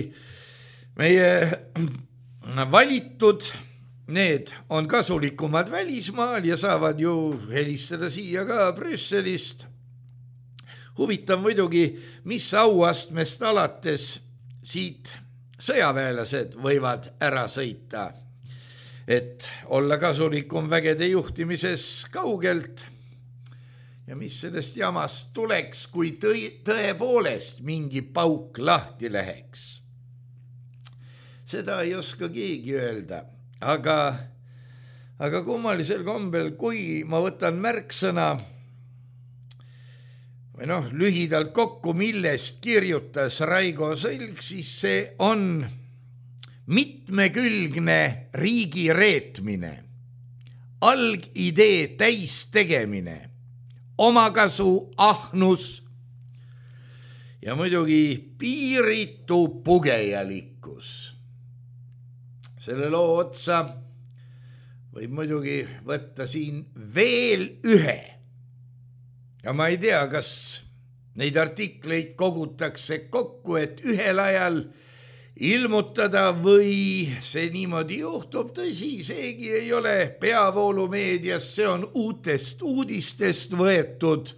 Speaker 3: meie valitud, need on kasulikumad välismaal ja saavad ju helistada siia ka Brüsselist. Huvitav muidugi, mis auastmest alates siit sõjaväelased võivad ära sõita, et olla kasulikum vägede juhtimises kaugelt. Ja mis sellest jamast tuleks, kui tõi, tõepoolest mingi pauk lahti läheks? Seda ei oska keegi öelda, aga, aga kummalisel kombel, kui ma võtan märksõna või noh, lühidalt kokku, millest kirjutas Raigo Sõlg, siis see on mitmekülgne riigi reetmine, algidee täis tegemine, omakasu ahnus ja muidugi piiritu pugejalikkus. Selle loo otsa võib muidugi võtta siin veel ühe. Ja ma ei tea, kas neid artikleid kogutakse kokku, et ühel ajal ilmutada või see niimoodi juhtub. Tõsi, seegi ei ole peavoolumeedias, see on uutest uudistest võetud.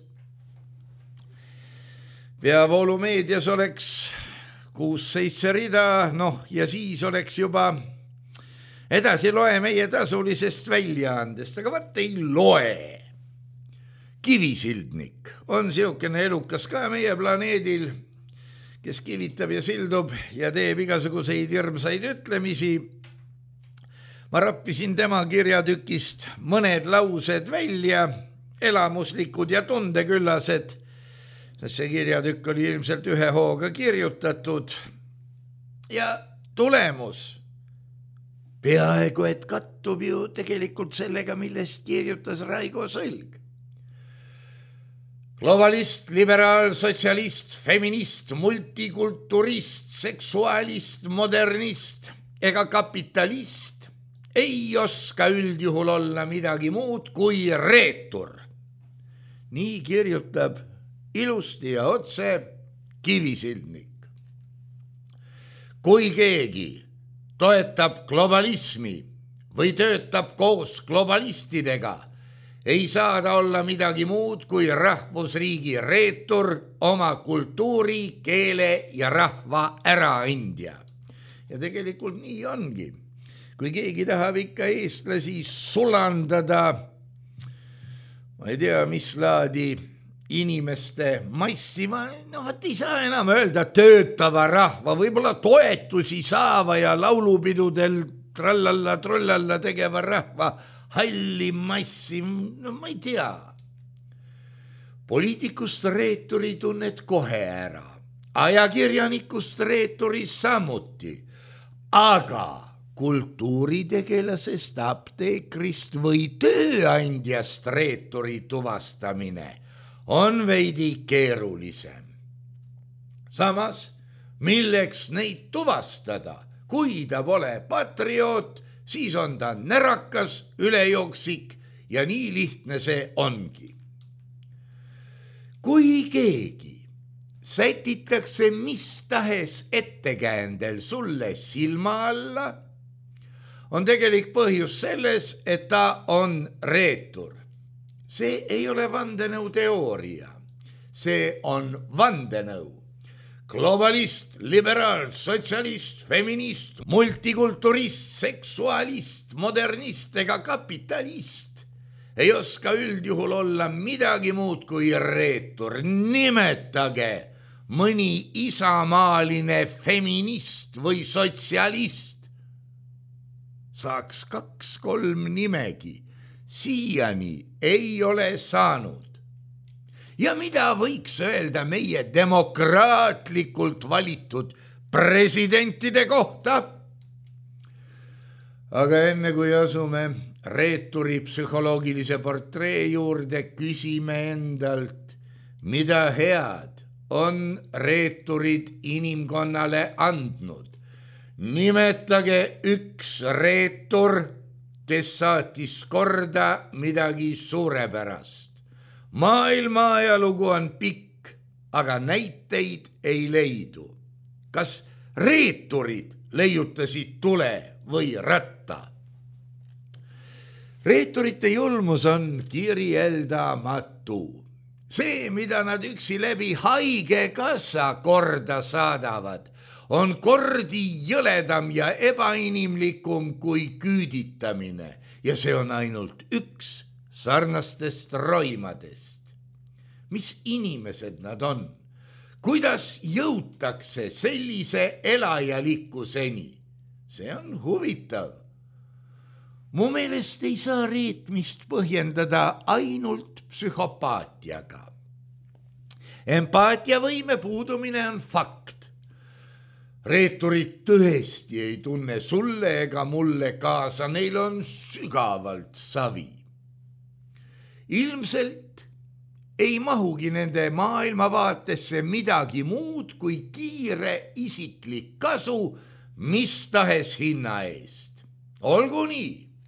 Speaker 3: Peavoolumeedias oleks kuus-seitse rida, noh ja siis oleks juba edasi loe meie tasulisest väljaandest, aga vaat ei loe. Kivisildnik on siukene elukas ka meie planeedil, kes kivitab ja sildub ja teeb igasuguseid hirmsaid ütlemisi. Ma rappisin tema kirjatükist mõned laused välja, elamuslikud ja tundeküllased, sest see kirjatükk oli ilmselt ühe hooga kirjutatud. Ja tulemus peaaegu et kattub ju tegelikult sellega, millest kirjutas Raigo Sõlg. Globalist, liberaal, sotsialist, feminist, multikulturist, seksuaalist, modernist ega kapitalist ei oska üldjuhul olla midagi muud kui reetur. Nii kirjutab ilusti ja otse Kivisildnik. Kui keegi toetab globalismi või töötab koos globalistidega, ei saa ta olla midagi muud kui rahvusriigi reetur, oma kultuuri, keele ja rahva äraandja. Ja tegelikult nii ongi. Kui keegi tahab ikka eestlasi sulandada, ma ei tea, mis laadi inimeste massi, ma no, võt ei saa enam öelda töötava rahva, võib-olla toetusi saava ja laulupidudel trallalla, trollalla tegeva rahva halli massi, no ma ei tea. Poliitikust reeturi tunned kohe ära, ajakirjanikust reeturi samuti, aga kultuuritegelasest, apteekrist või tööandjast reeturi tuvastamine on veidi keerulisem. Samas, milleks neid tuvastada, kui ta pole patrioot, siis on ta närakas, ülejooksik ja nii lihtne see ongi. Kui keegi sätitakse mis tahes ettekäändel sulle silma alla, on tegelik põhjus selles, et ta on reetur. See ei ole vandenõuteooria, see on vandenõu. Globalist, liberaal, sotsialist, feminist, multikulturist, seksuaalist, modernist ega kapitalist ei oska üldjuhul olla midagi muud kui reetur. Nimetage mõni isamaaline feminist või sotsialist. Saaks kaks-kolm nimegi, siiani ei ole saanud. Ja mida võiks öelda meie demokraatlikult valitud presidentide kohta? Aga enne kui asume reeturi psühholoogilise portree juurde, küsime endalt, mida head on reeturid inimkonnale andnud. Nimetage üks reetur, kes saatis korda midagi suurepärast. Maailma ajalugu on pikk, aga näiteid ei leidu. Kas reeturid leiutasid tule või ratta? Reeturite julmus on kirjeldamatu. See, mida nad üksi läbi haige kassa korda saadavad, on kordi jõledam ja ebainimlikum kui küüditamine ja see on ainult üks sarnastest roimadest. Mis inimesed nad on? Kuidas jõutakse sellise elajalikkuseni? See on huvitav. Mu meelest ei saa reetmist põhjendada ainult psühhopaatiaga. Empaatiavõime puudumine on fakt. Reeturid tõesti ei tunne sulle ega mulle kaasa, neil on sügavalt savi. Ilmselt ei mahugi nende maailmavaatesse midagi muud kui kiire isiklik kasu mis tahes hinna eest. Olgu nii.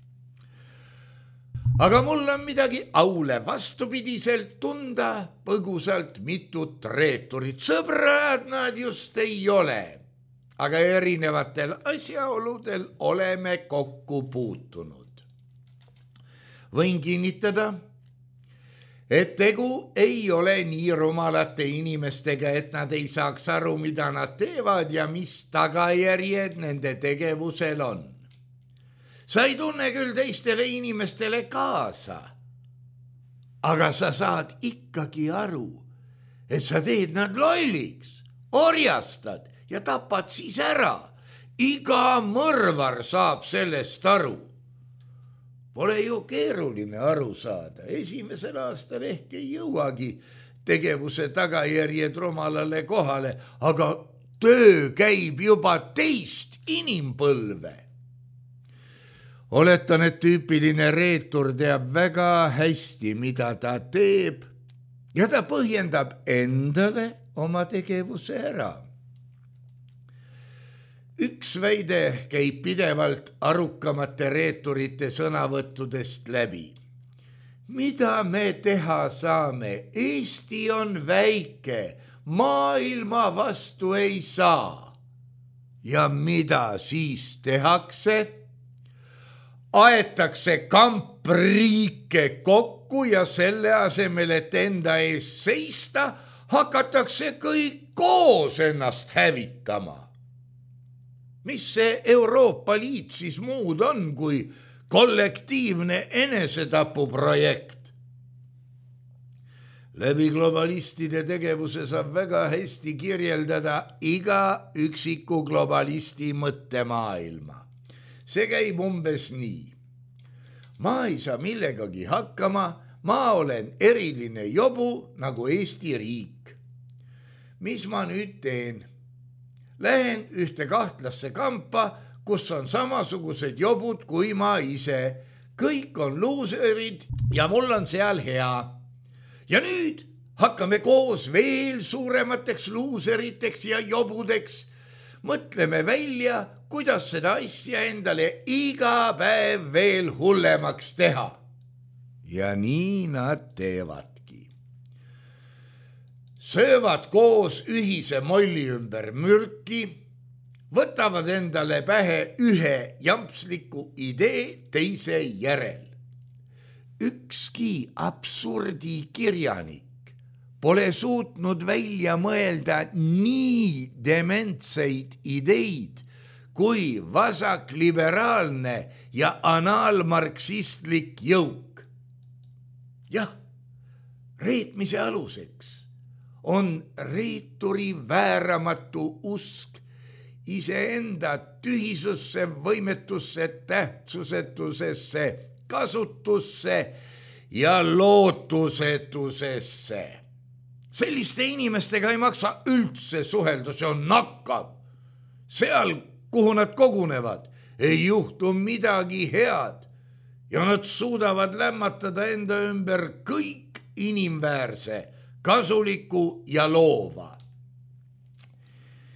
Speaker 3: Aga mul on midagi aule vastupidiselt tunda põgusalt mitut reeturit. Sõbrad nad just ei ole, aga erinevatel asjaoludel oleme kokku puutunud. Võin kinnitada, et tegu ei ole nii rumalate inimestega, et nad ei saaks aru, mida nad teevad ja mis tagajärjed nende tegevusel on. Sa ei tunne küll teistele inimestele kaasa, aga sa saad ikkagi aru, et sa teed nad lolliks, orjastad ja tapad siis ära. Iga mõrvar saab sellest aru. Pole ju keeruline aru saada. Esimesel aastal ehk ei jõuagi tegevuse tagajärjed rumalale kohale, aga töö käib juba teist inimpõlve. Oletan, et tüüpiline reetur teab väga hästi, mida ta teeb ja ta põhjendab endale oma tegevuse ära. Üks väide käib pidevalt arukamate reeturite sõnavõttudest läbi. Mida me teha saame? Eesti on väike, maailma vastu ei saa. Ja mida siis tehakse? Aetakse kampriike kokku ja selle asemel, et enda ees seista, hakatakse kõik koos ennast hävitama. Mis see Euroopa Liit siis muud on kui kollektiivne enesetapuprojekt? Läbi globalistide tegevuse saab väga hästi kirjeldada iga üksiku globalisti mõttemaailma. See käib umbes nii. Ma ei saa millegagi hakkama, ma olen eriline jobu nagu Eesti riik. Mis ma nüüd teen? Lähen ühte kahtlasse kampa, kus on samasugused jobud kui ma ise. Kõik on luuserid ja mul on seal hea. Ja nüüd hakkame koos veel suuremateks luuseriteks ja jobudeks. Mõtleme välja, kuidas seda asja endale iga päev veel hullemaks teha. Ja nii nad teevadki. Söövad koos ühise molli ümber mürki, võtavad endale pähe ühe jampsliku idee teise järel. Ükski absurdi kirjanik pole suutnud välja mõelda nii dementseid ideid kui vasakliberaalne ja analmarksistlik jõuk. Jah, reetmise aluseks on reeturi vääramatu usk iseenda tühisusse, võimetusse, tähtsusetusesse, kasutusse ja lootusetusesse. Selliste inimestega ei maksa üldse suhelda, see on nakkav. Seal, kuhu nad kogunevad, ei juhtu midagi head ja nad suudavad lämmatada enda ümber kõik inimväärse, kasuliku ja loova.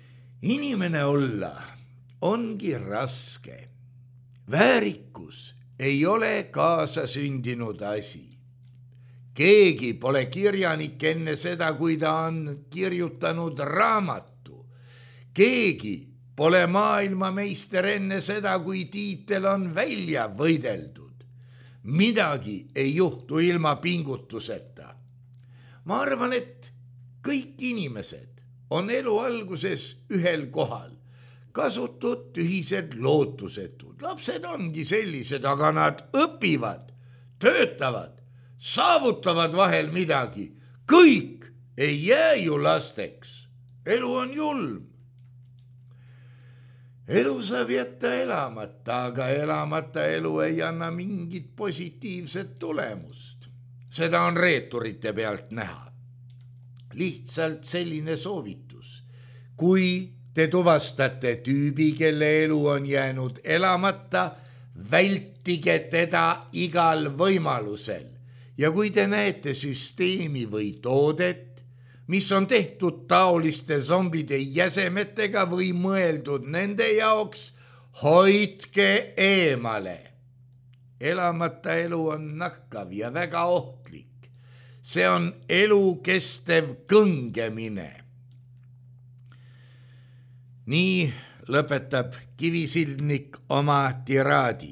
Speaker 3: Inimene olla ongi raske. Väärikus ei ole kaasa sündinud asi. Keegi pole kirjanik enne seda, kui ta on kirjutanud raamatu. Keegi pole maailmameister enne seda, kui tiitel on välja võideldud. Midagi ei juhtu ilma pingutuseta. Ma arvan, et kõik inimesed on elu alguses ühel kohal. Kasutud, tühised, lootusetud. Lapsed ongi sellised, aga nad õpivad, töötavad, saavutavad vahel midagi. Kõik ei jää ju lasteks. Elu on julm. Elu saab jätta elamata, aga elamata elu ei anna mingit positiivset tulemust. Seda on reeturite pealt näha. Lihtsalt selline soovitus. Kui te tuvastate tüübi, kelle elu on jäänud elamata, vältige teda igal võimalusel. Ja kui te näete süsteemi või toodet, mis on tehtud taoliste zombide jäsemetega või mõeldud nende jaoks, hoidke eemale. Elamata elu on nakkav ja väga ohtlik. See on elu kestev kõngemine. Nii lõpetab Kivisildnik oma tiraadi.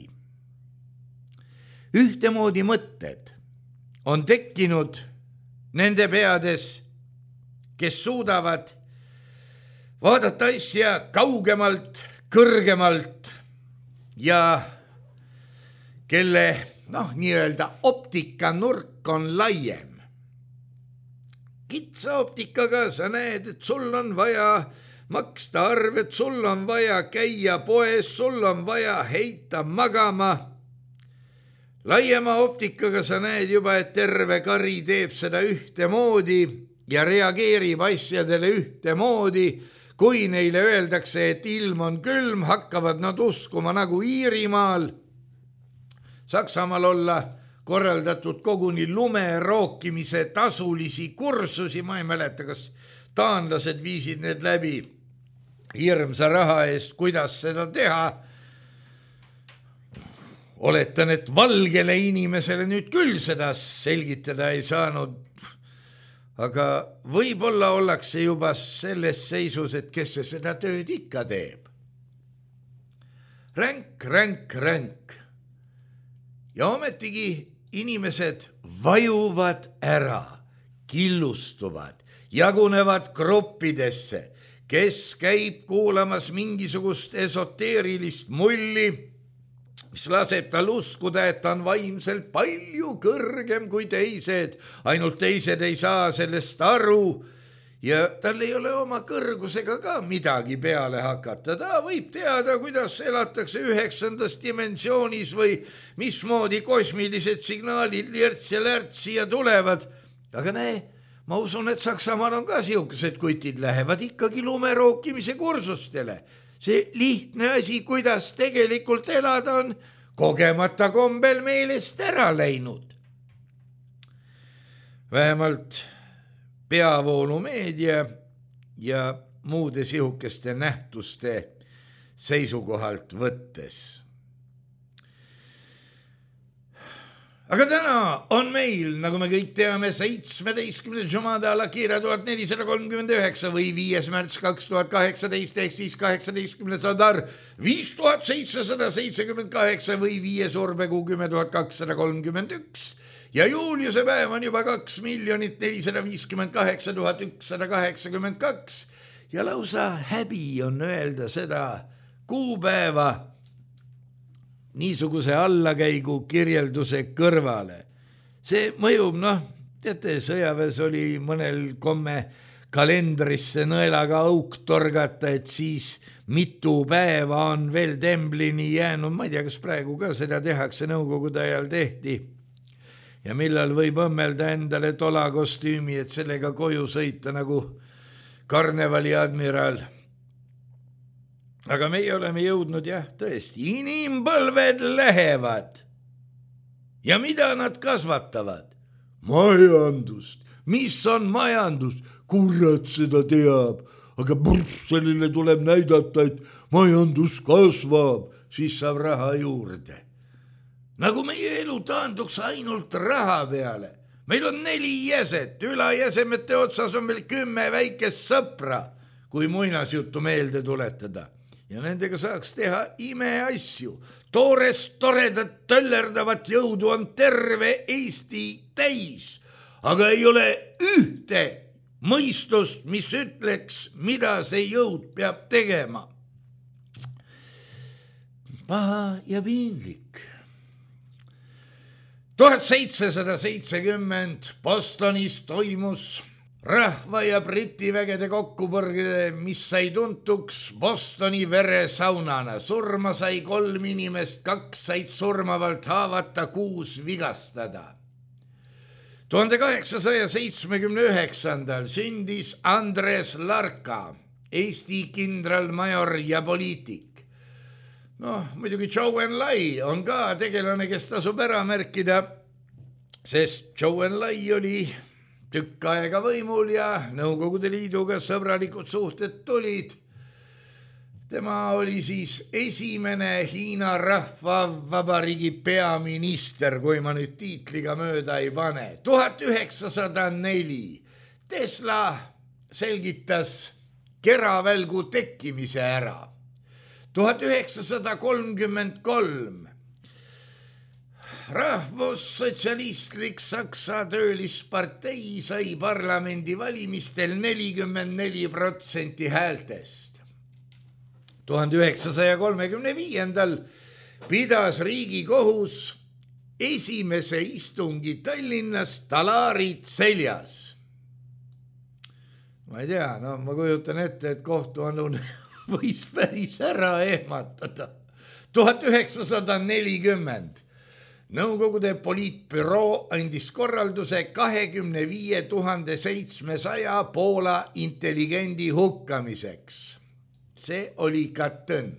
Speaker 3: Ühtemoodi mõtted on tekkinud nende peades, kes suudavad vaadata asja kaugemalt, kõrgemalt ja kelle noh, nii-öelda optikanurk on laiem. Kitsa optikaga sa näed, et sul on vaja maksta arved, sul on vaja käia poes, sul on vaja heita magama. Laiema optikaga sa näed juba, et terve kari teeb seda ühtemoodi ja reageerib asjadele ühtemoodi. Kui neile öeldakse, et ilm on külm, hakkavad nad uskuma nagu Iirimaal. Saksamaal olla korraldatud koguni lume rookimise tasulisi kursusi, ma ei mäleta, kas taanlased viisid need läbi hirmsa raha eest, kuidas seda teha. Oletan, et valgele inimesele nüüd küll seda selgitada ei saanud, aga võib-olla ollakse juba selles seisus, et kes see seda tööd ikka teeb. Ränk, ränk, ränk. Ja ometigi inimesed vajuvad ära, killustuvad, jagunevad gruppidesse, kes käib kuulamas mingisugust esoteerilist mulli, mis laseb tal uskuda, et ta on vaimselt palju kõrgem kui teised, ainult teised ei saa sellest aru ja tal ei ole oma kõrgusega ka midagi peale hakata. Ta võib teada, kuidas elatakse üheksandas dimensioonis või mismoodi kosmilised signaalid lirts ja lärts siia tulevad. Aga näe, ma usun, et Saksamaal on ka siukesed kutid, lähevad ikkagi lumerookimise kursustele. See lihtne asi, kuidas tegelikult elada on, kogemata kombel meelest ära läinud. Vähemalt peavoolumeedia ja muude sihukeste nähtuste seisukohalt võttes. Aga täna on meil, nagu me kõik teame, seitsmeteistkümnes Jumada al-Akhira tuhat nelisada kolmkümmend üheksa või viies märts kaks tuhat kaheksateist ehk siis kaheksateistkümnes Adar viis tuhat seitsesada seitsekümmend kaheksa või viies Urbekuu kümme tuhat kakssada kolmkümmend üks ja juuliuse päev on juba kaks miljonit nelisada viiskümmend kaheksa tuhat ükssada kaheksakümmend kaks ja lausa häbi on öelda seda kuupäeva niisuguse allakäigu kirjelduse kõrvale. See mõjub, noh, teate, sõjaväes oli mõnel komme kalendrisse nõelaga auk torgata, et siis mitu päeva on veel temblini jäänud. Ma ei tea, kas praegu ka seda tehakse, nõukogude ajal tehti. Ja millal võib õmmelda endale tolakostüümi, et sellega koju sõita nagu karnevali admiral. Aga meie oleme jõudnud, jah, tõesti, inimpõlved lähevad. Ja mida nad kasvatavad? Majandust. Mis on majandus? Kurat seda teab. Aga Brüsselile tuleb näidata, et majandus kasvab, siis saab raha juurde. nagu meie elu taanduks ainult raha peale. Meil on neli jäset, ülajäsemete otsas on meil kümme väikest sõpra, kui muinasjuttu meelde tuletada. Ja nendega saaks teha imeasju. Toorest toredat töllerdavat jõudu on terve Eesti täis, aga ei ole ühte mõistust, mis ütleks, mida see jõud peab tegema. Paha ja piinlik. tuhat seitsesada seitsekümmend Bostonis toimus rahva ja briti vägede kokkupõrge, mis sai tuntuks Bostoni veresaunana. Surma sai kolm inimest, kaks said surmavalt haavata, kuus vigastada. tuhande kaheksasaja seitsmekümne üheksandal sündis Andres Larka, Eesti kindralmajor ja poliitik. Noh, muidugi Zhou Enlai on ka tegelane, kes tasub ära märkida, sest Zhou Enlai oli tükk aega võimul ja Nõukogude Liiduga sõbralikud suhted tulid. Tema oli siis esimene Hiina Rahvavabariigi peaminister, kui ma nüüd tiitliga mööda ei pane. tuhat üheksasada neli Tesla selgitas keravälgu tekkimise ära. tuhat üheksasada kolmkümmend kolm Rahvussotsialistlik Saksa töölispartei sai parlamendivalimistel nelikümmend neli protsenti häältest. tuhande üheksasaja kolmekümne viiendal pidas Riigikohus esimese istungi Tallinnas talaarid seljas. Ma ei tea, no ma kujutan ette, et kohtualune võis päris ära ehmatada. tuhat üheksasada nelikümmend Nõukogude poliitbüroo andis korralduse kahekümne viie tuhande seitsmesaja Poola intelligendi hukkamiseks. See oli Katõn.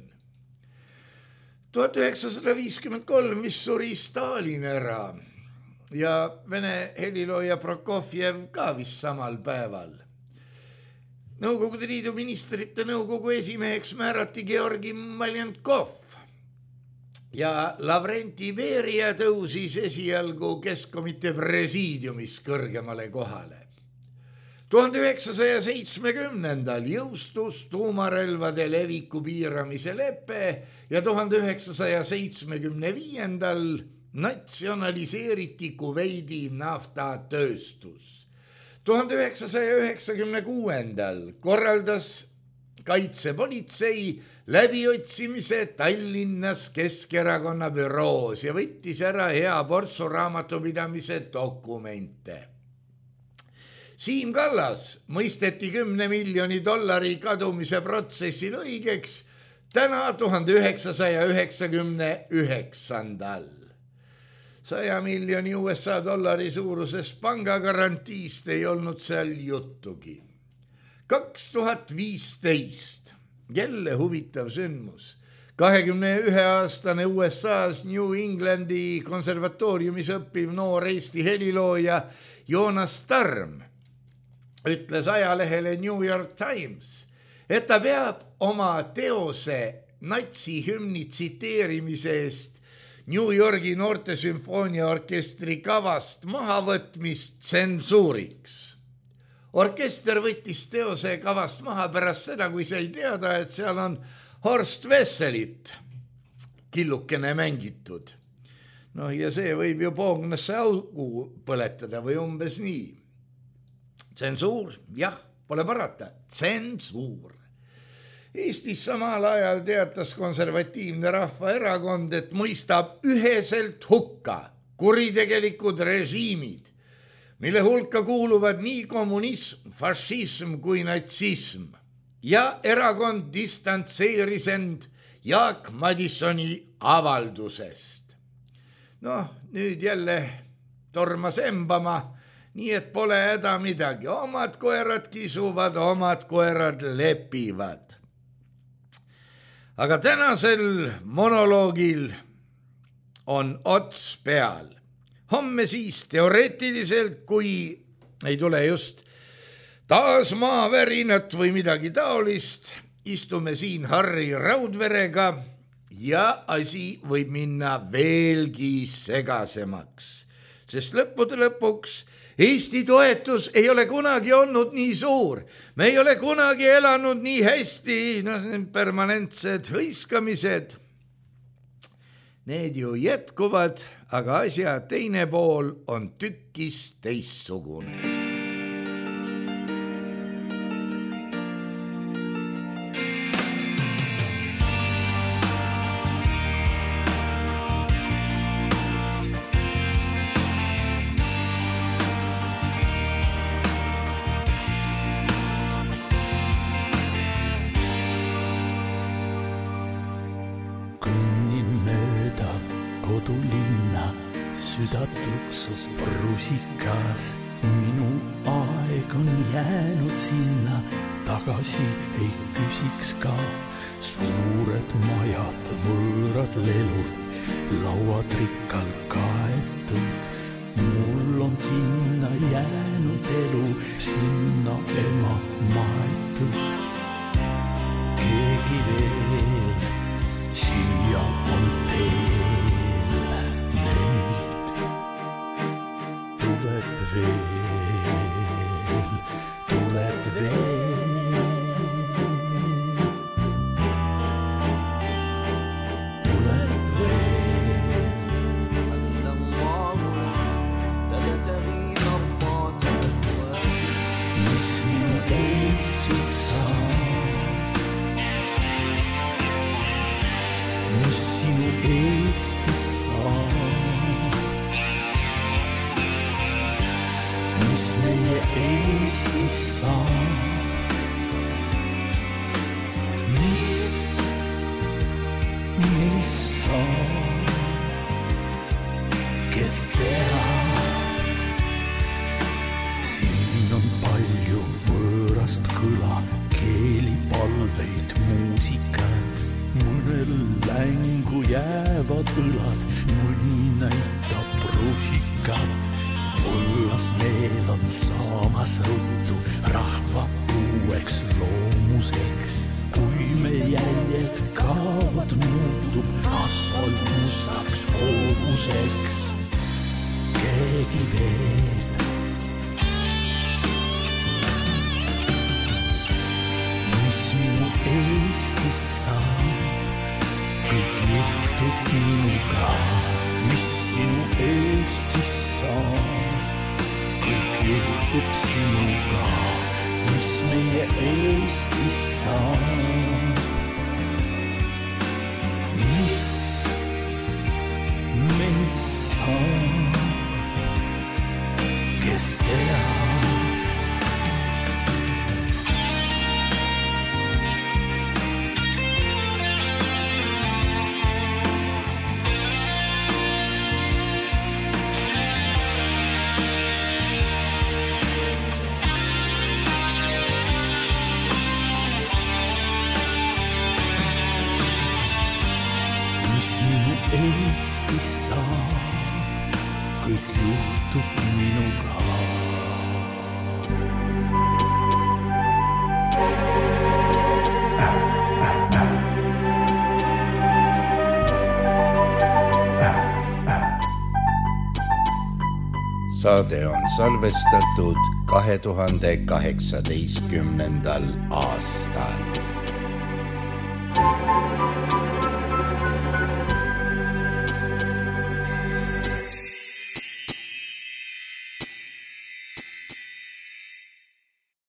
Speaker 3: tuhat üheksasada viiskümmend kolm mis suri Stalin ära ja Vene helilooja Prokofjev ka vist samal päeval. Nõukogude Liidu ministrite nõukogu esimeheks määrati Georgi Maljankov ja Lavrenti Beria tõusis esialgu Keskkomitee presiidiumis kõrgemale kohale. tuhande üheksasaja seitsmekümnendal jõustus tuumarelvade leviku piiramise lepe ja tuhande üheksasaja seitsmekümne viiendal natsionaliseeriti Kuveidi naftatööstus. tuhande üheksasaja üheksakümne kuuendal korraldas kaitsepolitsei läbiotsimise Tallinnas Keskerakonna büroos ja võttis ära hea portsu raamatupidamise dokumente. Siim Kallas mõisteti kümne miljoni dollari kadumise protsessil õigeks täna tuhande üheksasaja üheksakümne üheksandal. Saja miljoni U S A dollari suurusest pangagarantiist ei olnud seal juttugi. kaks tuhat viisteist jälle huvitav sündmus. kahekümne ühe aastane U S A-s New Englandi konservatooriumis õppiv noor Eesti helilooja Joonas Tarm ütles ajalehele New York Times, et ta peab oma teose natsihümni tsiteerimise eest New Yorgi noorte sümfooniaorkestri kavast mahavõtmist tsensuuriks. Orkester võttis teose kavast maha pärast seda, kui sai teada, et seal on Horst Wesselit killukene mängitud. No ja see võib ju poognasse augu põletada või umbes nii. Tsensuur, jah, pole parata, tsensuur. Eestis samal ajal teatas konservatiivne rahvaerakond, et mõistab üheselt hukka kuritegelikud režiimid, mille hulka kuuluvad nii kommunism, fašism kui natsism ja erakond distantseeris end Jaak Madisoni avaldusest. Noh, nüüd jälle tormas embama, nii et pole häda midagi. Omad koerad kisuvad, omad koerad lepivad. Aga tänasel monoloogil on ots peal. Homme siis teoreetiliselt, kui ei tule just taas maavärinat või midagi taolist, istume siin Harri Raudverega ja asi võib minna veelgi segasemaks, sest lõppude lõpuks Eesti toetus ei ole kunagi olnud nii suur. Me ei ole kunagi elanud nii hästi, noh, permanentsed hõiskamised. Need ju jätkuvad, aga asja teine pool on tükkis teissugune.
Speaker 4: Tuksus rusikas, minu aeg on jäänud sinna, tagasi ei küsiks ka. Suured majad, võõrad lelud, lauad rikkalt kaetud. Mul on sinna jäänud elu, sinna ema maetud. Keegi veel, siia on teel neid. Tuleb veel, tuleb veel, tuleb veel. Mis minu Eestis saab, mis sinu Eestis saab. Meie Eestis saab, mis, mis saab, kes teab. Siin on palju võõrast kõla, keelipalveid, muusikat. Mõnel längu jäävad õlad, mõni näitab rusikat. Võllas meel on saamas ruttu rahva uueks loomuseks. Kui me jäljed kaovad, muutub asfalt mustaks hoovuseks. Keegi veel, mis minu Eestis saab, kõik juhtub minuga, mis sinu Eestis saab. Kõik juhtub sinuga, mis meie Eestis saab. Mis meis saab, kes teab. Eestis saab, kõik juhtub minuga.
Speaker 3: Saade on salvestatud kahe tuhande kaheksateistkümnendal aastal.